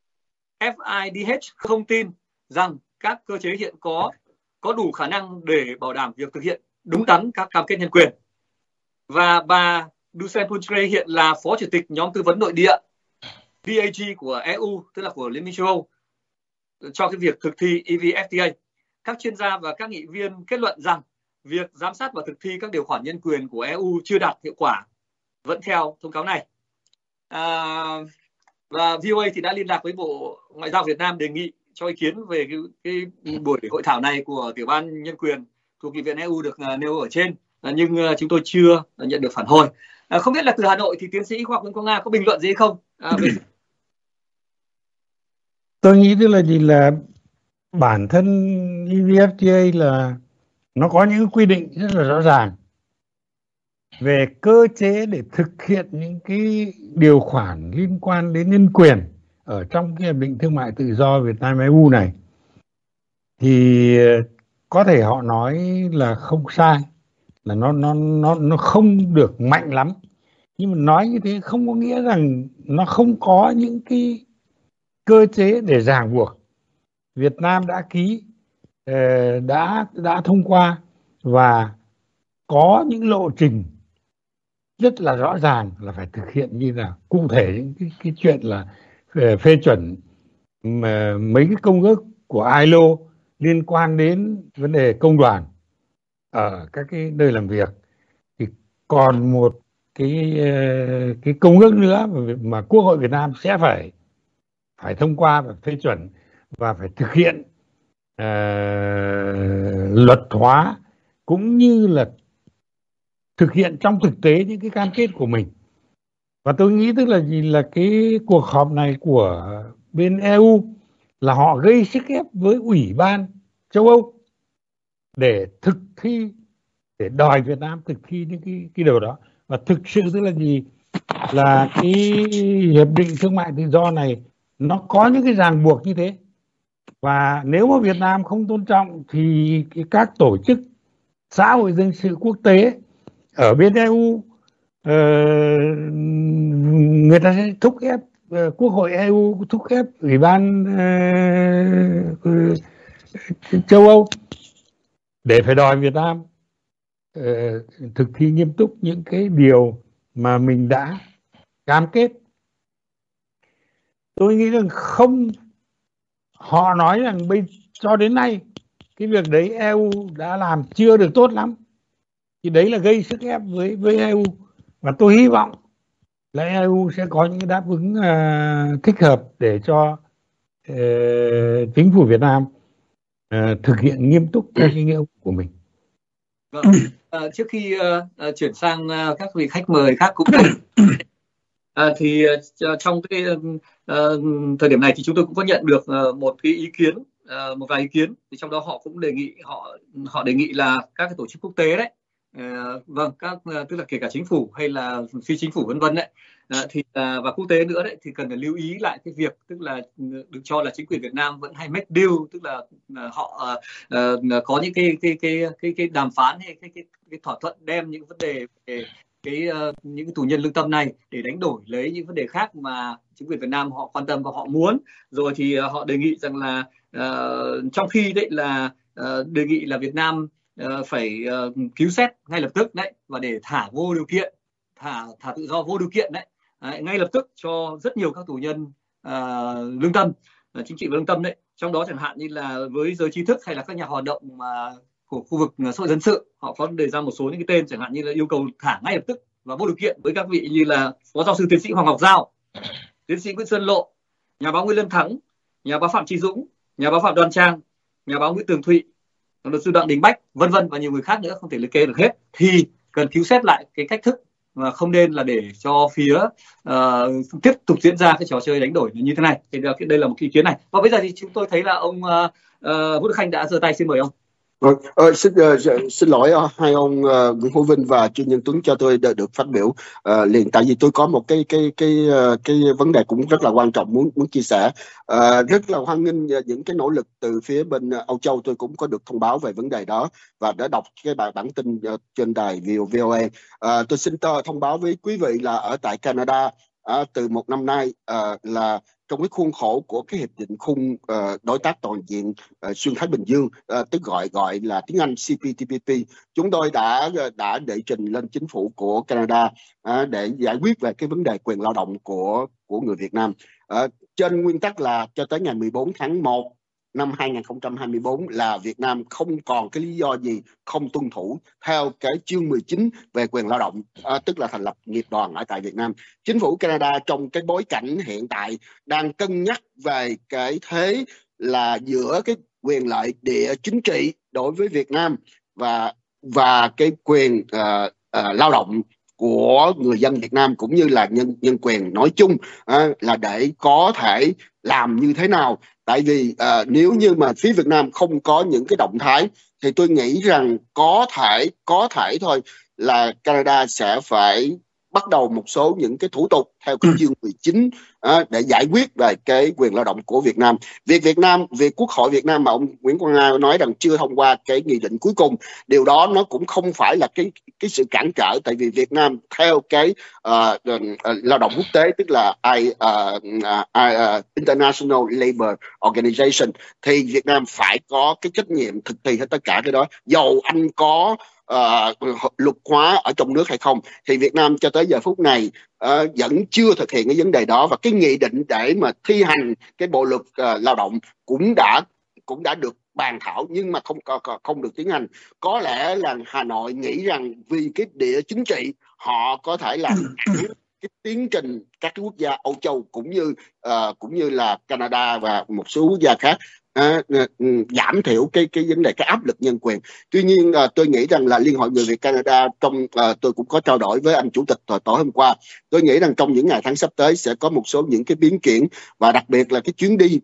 FIDH không tin rằng các cơ chế hiện có đủ khả năng để bảo đảm việc thực hiện đúng đắn các cam kết nhân quyền. Và bà Ducentre hiện là Phó Chủ tịch nhóm tư vấn nội địa DAG của EU, tức là của Liên minh châu Âu, cho cái việc thực thi EVFTA. Các chuyên gia và các nghị viên kết luận rằng việc giám sát và thực thi các điều khoản nhân quyền của EU chưa đạt hiệu quả, vẫn theo thông cáo này. Và VOA thì đã liên lạc với Bộ Ngoại giao Việt Nam đề nghị cho ý kiến về cái buổi hội thảo này của Tiểu ban Nhân quyền thuộc Nghị viện EU được nêu ở trên, nhưng chúng tôi chưa nhận được phản hồi. Không biết là từ Hà Nội thì tiến sĩ khoa học Nguyễn Quang Nga có bình luận gì không? Tôi nghĩ tức là gì là bản thân EVFTA là nó có những quy định rất là rõ ràng về cơ chế để thực hiện những cái điều khoản liên quan đến nhân quyền ở trong cái Hiệp định Thương mại Tự do Việt Nam EU này. Thì có thể họ nói là không sai, là nó không được mạnh lắm, nhưng mà nói như thế không có nghĩa rằng nó không có những cái cơ chế để ràng buộc. Việt Nam đã ký, đã thông qua và có những lộ trình rất là rõ ràng là phải thực hiện như nào. Cụ thể những cái chuyện là phê chuẩn mấy cái công ước của ILO liên quan đến vấn đề công đoàn ở các cái nơi làm việc. Thì còn một cái công ước nữa mà Quốc hội Việt Nam sẽ phải thông qua và phê chuẩn và phải thực hiện luật hóa cũng như là thực hiện trong thực tế những cái cam kết của mình. Và tôi nghĩ tức là gì là cái cuộc họp này của bên EU là họ gây sức ép với Ủy ban châu Âu để thực thi, để đòi Việt Nam thực thi những cái điều đó. Và thực sự tức là gì là cái Hiệp định Thương mại Tự do này nó có những cái ràng buộc như thế. Và nếu mà Việt Nam không tôn trọng thì các tổ chức xã hội dân sự quốc tế ở bên EU, người ta sẽ thúc ép Quốc hội EU, thúc ép Ủy ban châu Âu để phải đòi Việt Nam thực thi nghiêm túc những cái điều mà mình đã cam kết. Tôi nghĩ rằng không, họ nói rằng cho đến nay cái việc đấy EU đã làm chưa được tốt lắm, thì đấy là gây sức ép với EU. Và tôi hy vọng là EU sẽ có những cái đáp ứng thích hợp để cho chính phủ Việt Nam thực hiện nghiêm túc các cái nghĩa vụ của mình. Vâng. Trước khi chuyển sang các vị khách mời khác cũng Trong cái thời điểm này thì chúng tôi cũng có nhận được một cái ý kiến, một vài ý kiến, thì trong đó họ cũng đề nghị họ đề nghị là các cái tổ chức quốc tế đấy, vâng, tức là kể cả chính phủ hay là phi chính phủ vân vân đấy, và quốc tế nữa đấy, thì cần phải lưu ý lại cái việc, tức là được cho là chính quyền Việt Nam vẫn hay make deal, tức là họ có những cái đàm phán hay cái thỏa thuận đem những vấn đề về những cái tù nhân lương tâm này để đánh đổi lấy những vấn đề khác mà chính quyền Việt Nam họ quan tâm và họ muốn. Rồi thì họ đề nghị rằng là trong khi đấy là đề nghị là Việt Nam phải cứu xét ngay lập tức đấy, và để thả vô điều kiện, thả tự do vô điều kiện đấy, ngay lập tức cho rất nhiều các tù nhân lương tâm, chính trị và lương tâm đấy, trong đó chẳng hạn như là với giới trí thức hay là các nhà hoạt động của khu vực xã hội dân sự, họ có đề ra một số những cái tên, chẳng hạn như là yêu cầu thả ngay lập tức và vô điều kiện với các vị như là phó giáo sư tiến sĩ Hoàng Ngọc Giao, tiến sĩ Nguyễn Xuân Lộ, nhà báo Nguyễn Lân Thắng, nhà báo Phạm Chí Dũng, nhà báo Phạm Đoan Trang, nhà báo Nguyễn Tường Thụy, luật sư Đặng Đình Bách, vân vân, và nhiều người khác nữa không thể liệt kê được hết. Thì cần cứu xét lại cái cách thức và không nên là để cho phía tiếp tục diễn ra cái trò chơi đánh đổi như thế này. Thì đây là một ý kiến này. Và bây giờ thì chúng tôi thấy là ông Vũ Đức Khanh đã giơ tay, xin mời ông. Xin lỗi hai ông Nguyễn Hữu Vinh và Trương Nhân Tuấn cho tôi được phát biểu liền, tại vì tôi có một cái vấn đề cũng rất là quan trọng muốn chia sẻ. Rất là hoan nghênh những cái nỗ lực từ phía bên Âu Châu, tôi cũng có được thông báo về vấn đề đó và đã đọc cái bản tin trên đài VOA. Tôi xin thông báo với quý vị là ở tại Canada từ một năm nay là trong cái khuôn khổ của cái hiệp định khung đối tác toàn diện xuyên Thái Bình Dương, tức gọi là tiếng Anh CPTPP, chúng tôi đã đệ trình lên chính phủ của Canada để giải quyết về cái vấn đề quyền lao động của người Việt Nam. Trên nguyên tắc là cho tới ngày 14 tháng 1 năm 2024 là Việt Nam không còn cái lý do gì không tuân thủ theo cái chương 19 về quyền lao động, tức là thành lập nghiệp đoàn ở tại Việt Nam. Chính phủ Canada trong cái bối cảnh hiện tại đang cân nhắc về cái thế là giữa cái quyền lợi địa chính trị đối với Việt Nam và cái quyền lao động của người dân Việt Nam cũng như là nhân quyền nói chung, là để có thể làm như thế nào. Tại vì nếu như mà phía Việt Nam không có những cái động thái thì tôi nghĩ rằng có thể thôi là Canada sẽ phải bắt đầu một số những cái thủ tục theo cái chương 19 để giải quyết về cái quyền lao động của Việt Nam. Việc Quốc hội Việt Nam mà ông Nguyễn Quang Nga nói rằng chưa thông qua cái nghị định cuối cùng, điều đó nó cũng không phải là cái sự cản trở, tại vì Việt Nam theo cái lao động quốc tế, tức là International Labour Organization, thì Việt Nam phải có cái trách nhiệm thực thi hết tất cả cái đó, dầu anh có luật hóa ở trong nước hay không, thì Việt Nam cho tới giờ phút này vẫn chưa thực hiện cái vấn đề đó. Và cái nghị định để mà thi hành cái bộ luật lao động cũng đã được bàn thảo nhưng mà không được tiến hành. Có lẽ là Hà Nội nghĩ rằng vì cái địa chính trị họ có thể làm cái tiến trình các cái quốc gia Âu Châu cũng như là Canada và một số quốc gia khác giảm thiểu cái vấn đề, cái áp lực nhân quyền. Tuy nhiên tôi nghĩ rằng là Liên hội Người Việt Canada, tôi cũng có trao đổi với anh chủ tịch tối hôm qua, tôi nghĩ rằng trong những ngày tháng sắp tới sẽ có một số những cái biến chuyển, và đặc biệt là cái chuyến đi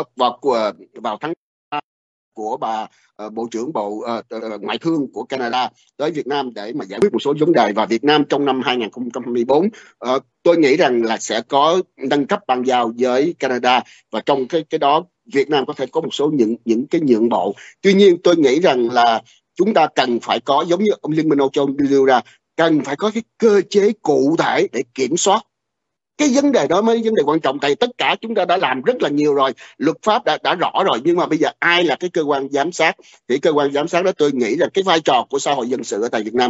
vào tháng của bà Bộ trưởng Bộ Ngoại thương của Canada tới Việt Nam để mà giải quyết một số vấn đề. Và Việt Nam trong năm 2024 tôi nghĩ rằng là sẽ có nâng cấp bang giao với Canada, và trong cái đó Việt Nam có thể có một số những cái nhượng bộ. Tuy nhiên tôi nghĩ rằng là chúng ta cần phải có, giống như ông Liên minh Âu Châu đưa ra, cần phải có cái cơ chế cụ thể để kiểm soát. Cái vấn đề đó mới vấn đề quan trọng, tại tất cả chúng ta đã làm rất là nhiều rồi, luật pháp đã rõ rồi, nhưng mà bây giờ ai là cái cơ quan giám sát? Thì cơ quan giám sát đó tôi nghĩ là cái vai trò của xã hội dân sự ở tại Việt Nam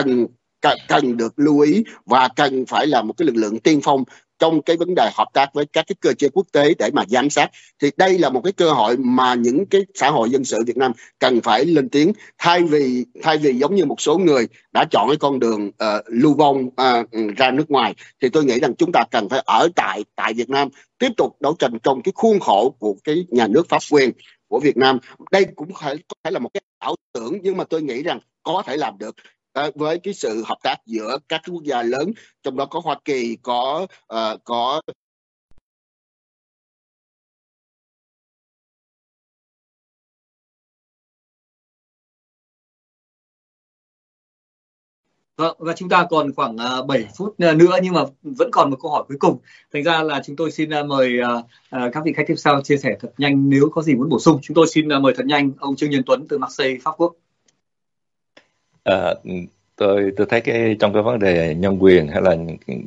cần được lưu ý, và cần phải là một cái lực lượng tiên phong trong cái vấn đề hợp tác với các cái cơ chế quốc tế để mà giám sát. Thì đây là một cái cơ hội mà những cái xã hội dân sự Việt Nam cần phải lên tiếng, thay vì giống như một số người đã chọn cái con đường lưu vong ra nước ngoài. Thì tôi nghĩ rằng chúng ta cần phải ở tại Việt Nam tiếp tục đấu tranh trong cái khuôn khổ của cái nhà nước pháp quyền của Việt Nam. Đây cũng có thể là một cái ảo tưởng, nhưng mà tôi nghĩ rằng có thể làm được. với cái sự hợp tác giữa các quốc gia lớn, trong đó có Hoa Kỳ, có Vâng, và chúng ta còn khoảng 7 phút nữa, nhưng mà vẫn còn một câu hỏi cuối cùng. Thành ra là chúng tôi xin mời các vị khách tiếp sau chia sẻ thật nhanh nếu có gì muốn bổ sung. Chúng tôi xin mời thật nhanh ông Trương Nhân Tuấn từ Marseille, Pháp Quốc. Tôi thấy trong cái vấn đề nhân quyền hay là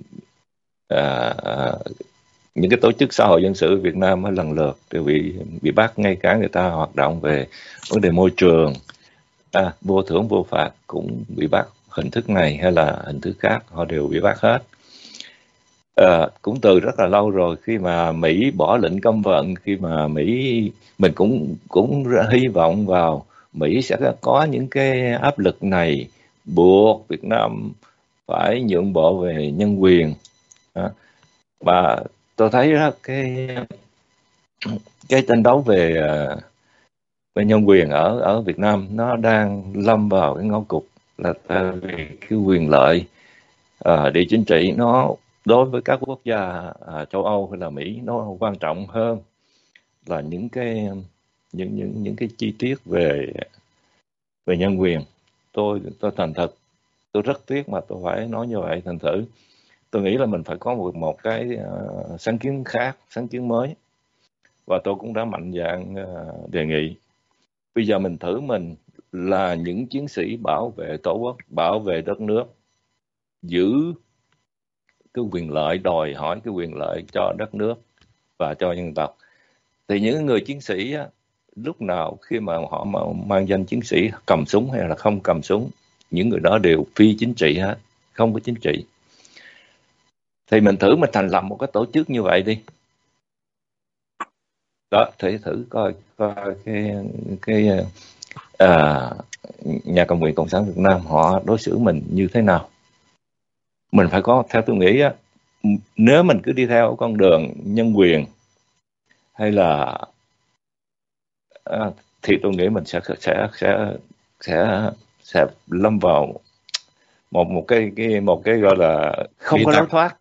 những cái tổ chức xã hội dân sự Việt Nam lần lượt đều bị bắt, ngay cả người ta hoạt động về vấn đề môi trường, vô thưởng vô phạt cũng bị bắt, hình thức này hay là hình thức khác họ đều bị bắt hết. Cũng từ rất là lâu rồi, khi mà Mỹ bỏ lệnh cấm vận, khi mà mình cũng hy vọng vào Mỹ sẽ có những cái áp lực này buộc Việt Nam phải nhượng bộ về nhân quyền. Và tôi thấy đó, cái tranh đấu về nhân quyền ở Việt Nam nó đang lâm vào cái ngõ cụt, là tại vì cái quyền lợi địa chính trị nó đối với các quốc gia châu Âu hay là Mỹ nó quan trọng hơn là những cái chi tiết về nhân quyền. Tôi thành thật, tôi rất tiếc mà tôi phải nói như vậy. Thành thử tôi nghĩ là mình phải có một cái sáng kiến khác, sáng kiến mới, và tôi cũng đã mạnh dạn đề nghị bây giờ mình thử mình là những chiến sĩ bảo vệ tổ quốc, bảo vệ đất nước, giữ cái quyền lợi, đòi hỏi cái quyền lợi cho đất nước và cho dân tộc. Thì những người chiến sĩ á, lúc nào khi mà họ mang danh chiến sĩ cầm súng hay là không cầm súng, những người đó đều phi chính trị hết, không có chính trị. Thì mình thử mình thành lập một cái tổ chức như vậy đi. Đó, thử coi cái nhà cầm quyền Cộng sản Việt Nam họ đối xử mình như thế nào. Mình phải có, theo tôi nghĩ á, nếu mình cứ đi theo con đường nhân quyền hay là thì tôi nghĩ mình sẽ lâm vào một cái gọi là không có lối thoát,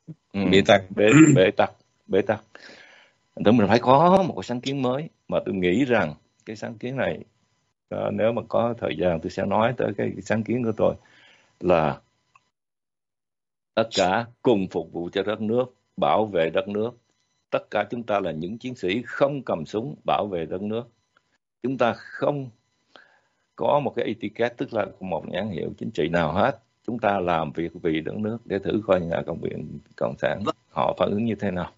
bế tắc. Thì mình phải có một cái sáng kiến mới, mà tôi nghĩ rằng cái sáng kiến này, nếu mà có thời gian tôi sẽ nói tới cái sáng kiến của tôi, là tất cả cùng phục vụ cho đất nước, bảo vệ đất nước. Tất cả chúng ta là những chiến sĩ không cầm súng bảo vệ đất nước. Chúng ta không có một cái etiquette, tức là một nhãn hiệu chính trị nào hết. Chúng ta làm việc vì đất nước, để thử coi nhà cầm quyền Cộng sản họ phản ứng như thế nào.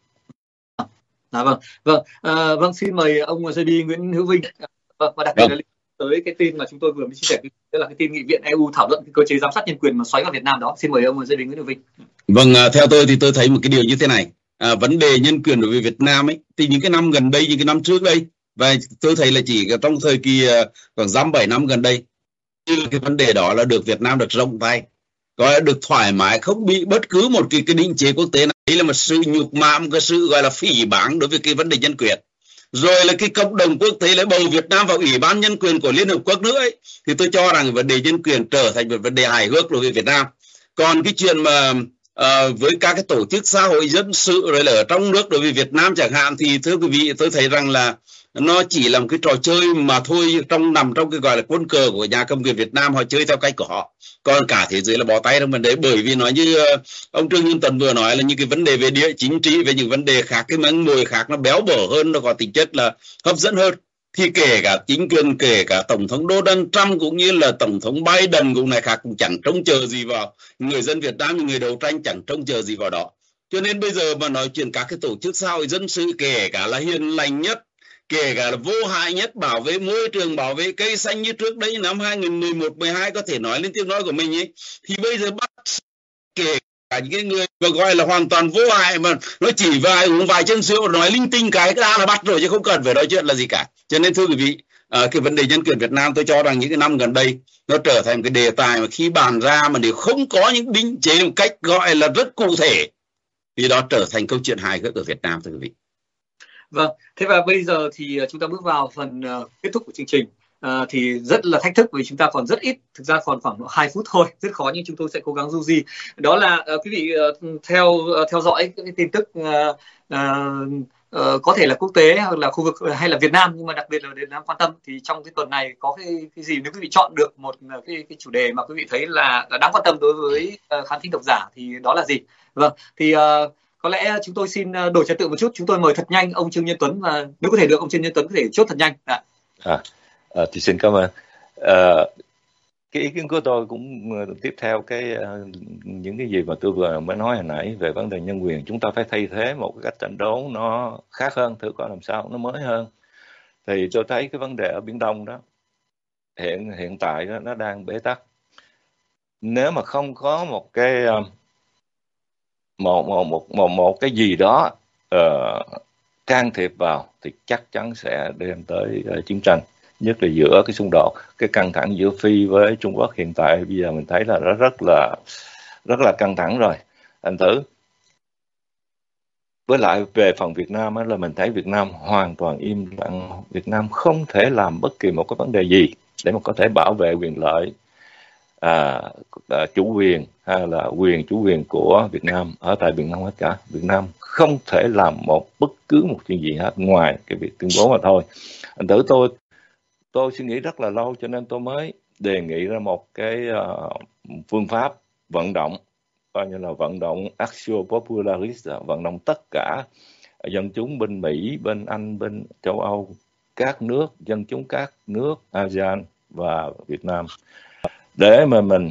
Vâng, xin mời ông JB Nguyễn Hữu Vinh. Và đặc biệt là tới cái tin mà chúng tôi vừa mới chia sẻ, tức là cái tin nghị viện EU thảo luận cái cơ chế giám sát nhân quyền mà xoáy vào Việt Nam đó. Xin mời ông JB Nguyễn Hữu Vinh. Vâng, theo tôi thì tôi thấy một cái điều như thế này. Vấn đề nhân quyền đối với Việt Nam ấy, thì những cái năm gần đây, những cái năm trước đây, và tôi thấy là chỉ trong thời kỳ khoảng 7 năm gần đây, cái vấn đề đó là được Việt Nam được rộng tay, gọi là được thoải mái, không bị bất cứ một cái định chế quốc tế nào. Đấy là một sự nhục mạ, một cái sự gọi là phỉ báng đối với cái vấn đề nhân quyền. Rồi là cái cộng đồng quốc tế lại bầu Việt Nam vào Ủy ban Nhân quyền của Liên Hợp Quốc nữa ấy, thì tôi cho rằng vấn đề nhân quyền trở thành một vấn đề hài hước đối với Việt Nam. Còn cái chuyện mà với các cái tổ chức xã hội dân sự rồi là ở trong nước đối với Việt Nam chẳng hạn, thì thưa quý vị, tôi thấy rằng là nó chỉ là một cái trò chơi mà thôi, nằm trong cái gọi là quân cờ của nhà cầm quyền Việt Nam, họ chơi theo cách của họ. Còn cả thế giới là bỏ tay trong vấn đề, bởi vì nói như ông Trương Nhân Tuấn vừa nói là những cái vấn đề về địa chính trị, về những vấn đề khác, cái mánh mồi khác nó béo bở hơn, nó có tính chất là hấp dẫn hơn. Thì kể cả chính quyền, kể cả Tổng thống Donald Trump cũng như là Tổng thống Biden cũng này khác, cũng chẳng trông chờ gì vào người dân Việt Nam, những người đấu tranh chẳng trông chờ gì vào đó. Cho nên bây giờ mà nói chuyện các cái tổ chức xã hội dân sự, kể cả là hiền lành nhất, kể cả là vô hại nhất, bảo vệ môi trường, bảo vệ cây xanh như trước đấy năm 2011-12 có thể nói lên tiếng nói của mình ấy, thì bây giờ bắt kể cả những cái người mà gọi là hoàn toàn vô hại, mà nó chỉ uống vài chân sữa, nói linh tinh cái đã là bắt rồi, chứ không cần phải nói chuyện là gì cả. Cho nên thưa quý vị, cái vấn đề nhân quyền Việt Nam, tôi cho rằng những cái năm gần đây nó trở thành cái đề tài mà khi bàn ra mà nếu không có những định chế một cách gọi là rất cụ thể thì đó trở thành câu chuyện hài hước ở Việt Nam, thưa quý vị. Vâng, thế và bây giờ thì chúng ta bước vào phần kết thúc của chương trình. thì rất là thách thức vì chúng ta còn rất ít, thực ra còn khoảng 2 phút thôi, rất khó nhưng chúng tôi sẽ cố gắng du di. Đó là quý vị theo dõi cái tin tức có thể là quốc tế hoặc là khu vực hay là Việt Nam, nhưng mà đặc biệt là Việt Nam quan tâm, thì trong cái tuần này có cái gì nếu quý vị chọn được một cái chủ đề mà quý vị thấy là đáng quan tâm đối với khán thính độc giả thì đó là gì? Vâng, thì có lẽ chúng tôi xin đổi trật tự một chút, chúng tôi mời thật nhanh ông Trương Nhân Tuấn, và nếu có thể được ông Trương Nhân Tuấn có thể chốt thật nhanh. Thì xin cảm ơn. Cái ý kiến của tôi cũng tiếp theo những cái gì mà tôi vừa mới nói hồi nãy về vấn đề nhân quyền. Chúng ta phải thay thế một cái cách tranh đấu nó khác hơn, thử coi làm sao nó mới hơn. Thì tôi thấy cái vấn đề ở Biển Đông đó hiện tại đó, nó đang bế tắc. Nếu mà không có một cái một cái gì đó can thiệp vào thì chắc chắn sẽ đem tới chiến tranh, nhất là giữa cái xung đột, cái căng thẳng giữa Phi với Trung Quốc hiện tại bây giờ mình thấy là nó rất là căng thẳng rồi. Thành thử với lại về phần Việt Nam là mình thấy Việt Nam hoàn toàn im lặng. Việt Nam không thể làm bất kỳ một cái vấn đề gì để mà có thể bảo vệ quyền lợi chủ quyền hay là chủ quyền của Việt Nam ở tại Biển Đông hết cả. Việt Nam không thể làm bất cứ một chuyện gì hết ngoài cái việc tuyên bố mà thôi. Thành thử tôi suy nghĩ rất là lâu, cho nên tôi mới đề nghị ra một cái phương pháp vận động, coi như là vận động Action Popularis, vận động tất cả dân chúng bên Mỹ, bên Anh, bên châu Âu, các nước, dân chúng các nước ASEAN và Việt Nam, để mà mình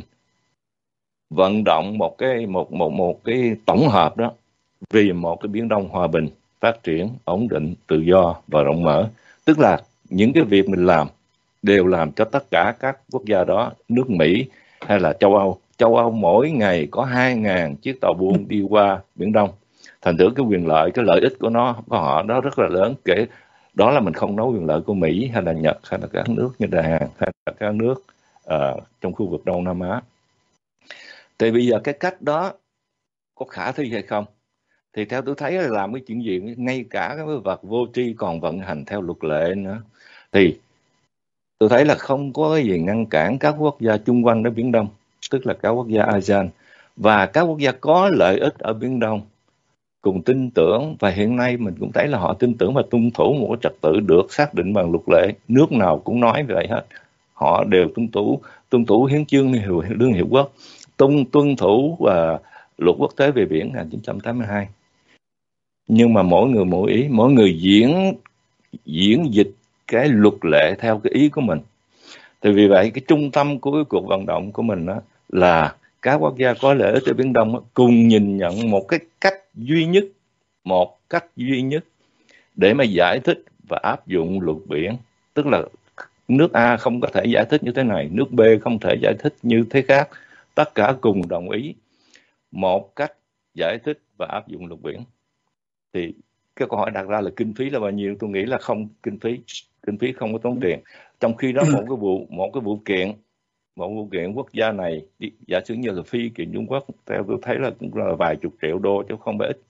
vận động một cái tổng hợp đó vì một cái Biển Đông hòa bình, phát triển, ổn định, tự do và rộng mở. Tức là những cái việc mình làm đều làm cho tất cả các quốc gia đó, nước Mỹ hay là châu Âu. Châu Âu mỗi ngày có 2.000 chiếc tàu buôn đi qua Biển Đông. Thành thử cái quyền lợi, cái lợi ích của họ đó rất là lớn. Kể đó là mình không nói quyền lợi của Mỹ hay là Nhật hay là các nước như Đài Hàn hay là các nước trong khu vực Đông Nam Á. Thì bây giờ cái cách đó có khả thi hay không? Thì theo tôi thấy là làm cái chuyện gì ngay cả cái vật vô tri còn vận hành theo luật lệ nữa, thì tôi thấy là không có cái gì ngăn cản các quốc gia chung quanh ở Biển Đông, tức là các quốc gia ASEAN và các quốc gia có lợi ích ở Biển Đông cùng tin tưởng, và hiện nay mình cũng thấy là họ tin tưởng và tuân thủ một cái trật tự được xác định bằng luật lệ. Nước nào cũng nói vậy hết, họ đều tuân thủ hiến chương Liên Hiệp Quốc, tuân thủ luật quốc tế về biển 1982. Nhưng mà mỗi người mỗi ý, mỗi người diễn dịch cái luật lệ theo cái ý của mình. Thì vì vậy cái trung tâm của cái cuộc vận động của mình đó là các quốc gia có lợi ích ở Biển Đông đó, cùng nhìn nhận một cách duy nhất để mà giải thích và áp dụng luật biển. Tức là nước A không có thể giải thích như thế này, nước B không thể giải thích như thế khác, tất cả cùng đồng ý một cách giải thích và áp dụng luật biển. Thì cái câu hỏi đặt ra là kinh phí là bao nhiêu? Tôi nghĩ là không, kinh phí không có tốn tiền. Trong khi đó một cái vụ kiện quốc gia này, giả sử như là Phi kiện Trung Quốc, theo tôi thấy là cũng là vài chục triệu đô chứ không phải ít.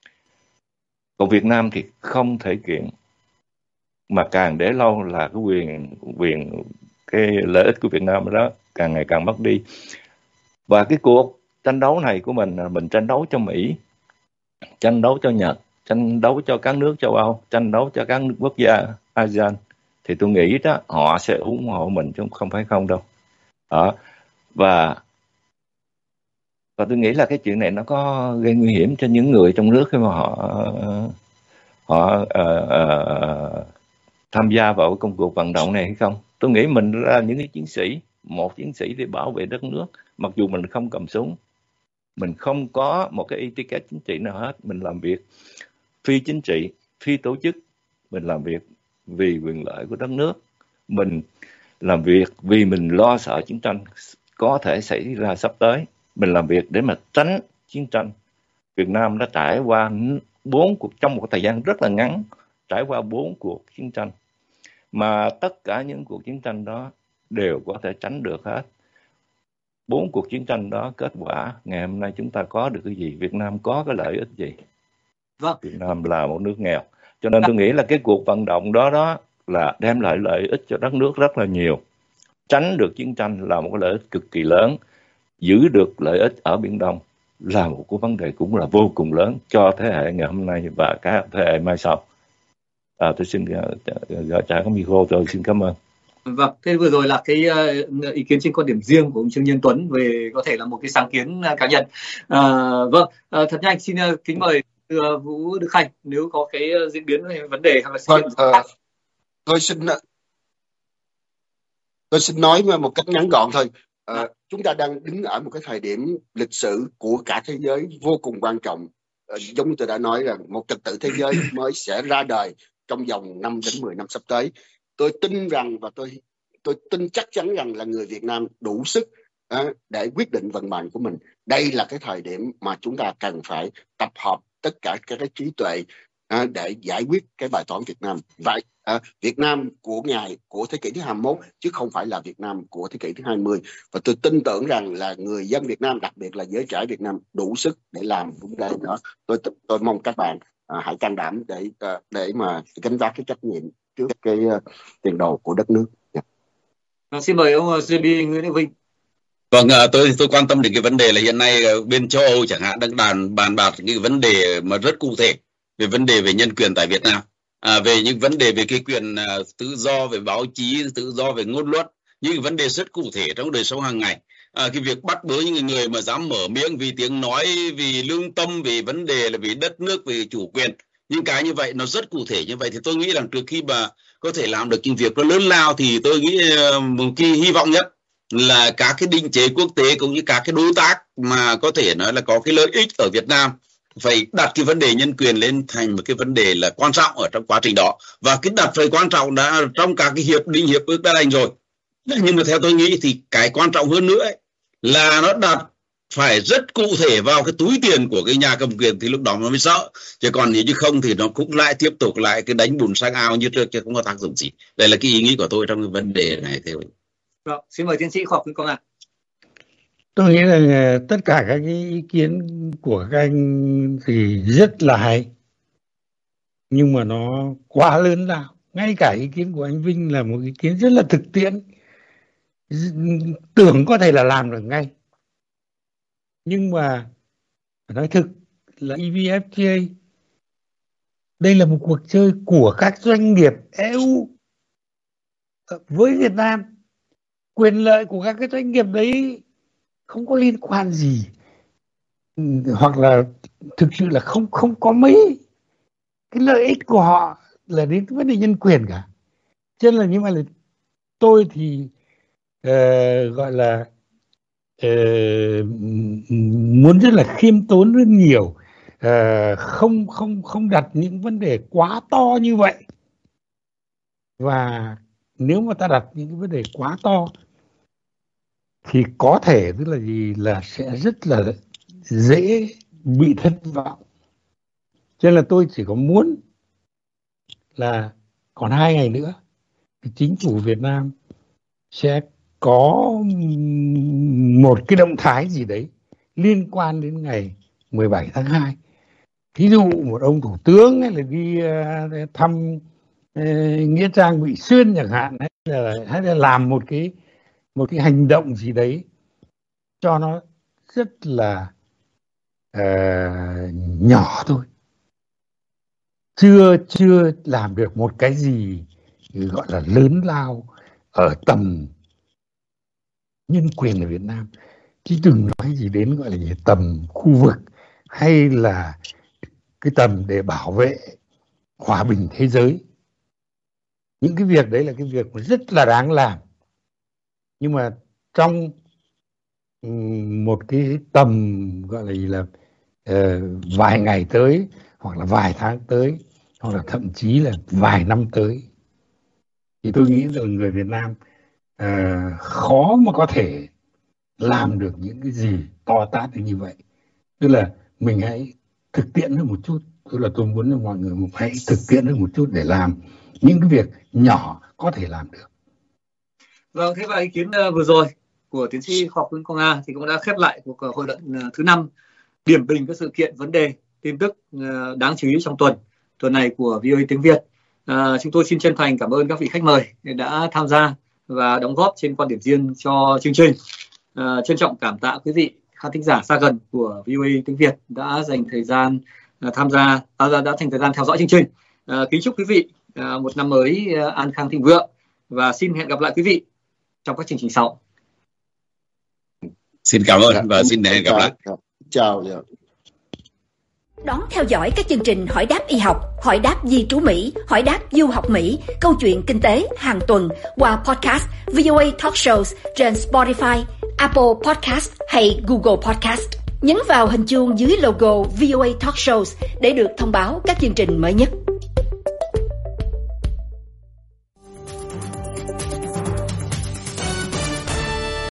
Còn Việt Nam thì không thể kiện, mà càng để lâu là cái quyền cái lợi ích của Việt Nam đó càng ngày càng mất đi. Và cái cuộc tranh đấu này của mình là mình tranh đấu cho Mỹ, tranh đấu cho Nhật, tranh đấu cho các nước châu Âu, tranh đấu cho các quốc gia ASEAN, thì tôi nghĩ đó họ sẽ ủng hộ mình chứ không phải không đâu. Đó. Và tôi nghĩ là cái chuyện này nó có gây nguy hiểm cho những người trong nước khi mà họ tham gia vào công cuộc vận động này hay không. Tôi nghĩ mình là những cái chiến sĩ, một chiến sĩ để bảo vệ đất nước, mặc dù mình không cầm súng, mình không có một cái etiquette chính trị nào hết, mình làm việc phi chính trị, phi tổ chức, mình làm việc vì quyền lợi của đất nước, mình làm việc vì mình lo sợ chiến tranh có thể xảy ra sắp tới, mình làm việc để mà tránh chiến tranh. Việt Nam đã trải qua trong một thời gian rất là ngắn, trải qua 4 cuộc chiến tranh, mà tất cả những cuộc chiến tranh đó đều có thể tránh được hết. 4 cuộc chiến tranh đó kết quả ngày hôm nay chúng ta có được cái gì? Việt Nam có cái lợi ích gì? Vâng. Việt Nam là một nước nghèo. Cho nên tôi nghĩ là cái cuộc vận động đó là đem lại lợi ích cho đất nước rất là nhiều. Tránh được chiến tranh là một cái lợi ích cực kỳ lớn. Giữ được lợi ích ở Biển Đông là một cái vấn đề cũng là vô cùng lớn cho thế hệ ngày hôm nay và các thế hệ mai sau. Tôi xin gửi trả cái micro, tôi xin cảm ơn. Vâng, thế vừa rồi là cái ý kiến trên quan điểm riêng của ông Trương Nhân Tuấn về có thể là một cái sáng kiến cá nhân. Thật nhanh xin kính mời Vũ Đức Khanh nếu có cái diễn biến vấn đề hoặc là sự kiện khác. Tôi xin nói một cách ngắn gọn thôi. Chúng ta đang đứng ở một cái thời điểm lịch sử của cả thế giới vô cùng quan trọng. Giống như tôi đã nói rằng một trật tự thế giới mới sẽ ra đời trong vòng 5 đến 10 năm sắp tới. Tôi tin rằng và tôi tin chắc chắn rằng là người Việt Nam đủ sức để quyết định vận mệnh của mình. Đây là cái thời điểm mà chúng ta cần phải tập hợp tất cả các cái trí tuệ để giải quyết cái bài toán Việt Nam. Vậy Việt Nam của ngài của thế kỷ thứ 21 chứ không phải là Việt Nam của thế kỷ thứ 20. Và tôi tin tưởng rằng là người dân Việt Nam, đặc biệt là giới trẻ Việt Nam đủ sức để làm vấn đề đó. Tôi mong các bạn hãy can đảm để mà gánh vác cái trách nhiệm trước cái tiền đồ của đất nước. Xin mời ông JB Nguyễn Đức Vinh. Vâng, tôi quan tâm đến cái vấn đề là hiện nay bên châu Âu chẳng hạn đang bàn bạc những vấn đề mà rất cụ thể về vấn đề về nhân quyền tại Việt Nam, về những vấn đề về cái quyền tự do về báo chí, tự do về ngôn luận, những vấn đề rất cụ thể trong đời sống hàng ngày. Cái việc bắt bớ những người mà dám mở miệng vì tiếng nói, vì lương tâm, vì vấn đề là vì đất nước, vì chủ quyền, những cái như vậy nó rất cụ thể như vậy thì tôi nghĩ rằng trước khi mà có thể làm được những việc nó lớn lao thì tôi nghĩ một cái hy vọng nhất là các cái định chế quốc tế cũng như các cái đối tác mà có thể nói là có cái lợi ích ở Việt Nam phải đặt cái vấn đề nhân quyền lên thành một cái vấn đề là quan trọng ở trong quá trình đó, và cái đặt phải quan trọng đã trong các cái hiệp định hiệp ước đã thành rồi. Nhưng mà theo tôi nghĩ thì cái quan trọng hơn nữa ấy, là nó đặt phải rất cụ thể vào cái túi tiền của cái nhà cầm quyền thì lúc đó nó mới sợ, chứ còn nếu như không thì nó cũng lại tiếp tục lại cái đánh bùn sang ao như trước chứ không có tác dụng gì. Đây là cái ý nghĩ của tôi trong cái vấn đề này thôi. Vâng, xin mời tiến sĩ Khoa học Nguyễn Quang Nga. Tôi nghĩ là tất cả các cái ý kiến của các anh thì rất là hay, nhưng mà nó quá lớn lao. Ngay cả ý kiến của anh Vinh là một ý kiến rất là thực tiễn, tưởng có thể là làm được ngay. Nhưng mà nói thực là EVFTA đây là một cuộc chơi của các doanh nghiệp EU với Việt Nam. Quyền lợi của các cái doanh nghiệp đấy không có liên quan gì, hoặc là thực sự là không có mấy cái lợi ích của họ là đến vấn đề nhân quyền cả. Cho nên là như vậy là tôi thì gọi là muốn rất là khiêm tốn rất nhiều, không đặt những vấn đề quá to như vậy. Và nếu mà ta đặt những cái vấn đề quá to thì có thể tức là gì là sẽ rất là dễ bị thất vọng. Cho nên là tôi chỉ có muốn là còn 2 ngày nữa thì chính phủ Việt Nam sẽ có một cái động thái gì đấy liên quan đến ngày 17 tháng 2. Thí dụ một ông thủ tướng hay là đi thăm nghĩa trang Vị Xuyên chẳng hạn, hay là làm một cái hành động gì đấy cho nó rất là nhỏ thôi, chưa làm được một cái gì gọi là lớn lao ở tầm nhân quyền ở Việt Nam, chứ đừng nói gì đến gọi là gì tầm khu vực hay là cái tầm để bảo vệ hòa bình thế giới. Những cái việc đấy là cái việc rất là đáng làm, nhưng mà trong một cái tầm gọi là gì là vài ngày tới, hoặc là vài tháng tới, hoặc là thậm chí là vài năm tới, thì tôi nghĩ rằng người Việt Nam khó mà có thể làm được những cái gì to tát như vậy. Tức là mình hãy thực tiễn hơn một chút. Tức là tôi muốn là mọi người hãy thực tiễn hơn một chút để làm những cái việc nhỏ có thể làm được. Vâng, thế và ý kiến vừa rồi của tiến sĩ Khoa học Nguyễn Quang Nga thì cũng đã khép lại cuộc hội luận thứ 5 điểm bình các sự kiện, vấn đề, tin tức đáng chú ý trong tuần này của VOA tiếng Việt. Chúng tôi xin chân thành cảm ơn các vị khách mời đã tham gia và đóng góp trên quan điểm riêng cho chương trình. Trân trọng cảm tạ quý vị khán thính giả xa gần của VOA tiếng Việt đã dành thời gian tham gia, đã dành thời gian theo dõi chương trình. Kính chúc quý vị một năm mới an khang thịnh vượng và xin hẹn gặp lại quý vị trong các chương trình sau. Xin cảm ơn và xin hẹn gặp lại. Chào. Đón theo dõi các chương trình Hỏi đáp y học, Hỏi đáp di trú Mỹ, Hỏi đáp du học Mỹ, Câu chuyện kinh tế hàng tuần qua podcast VOA Talk Shows trên Spotify, Apple Podcast hay Google Podcast. Nhấn vào hình chuông dưới logo VOA Talk Shows để được thông báo các chương trình mới nhất.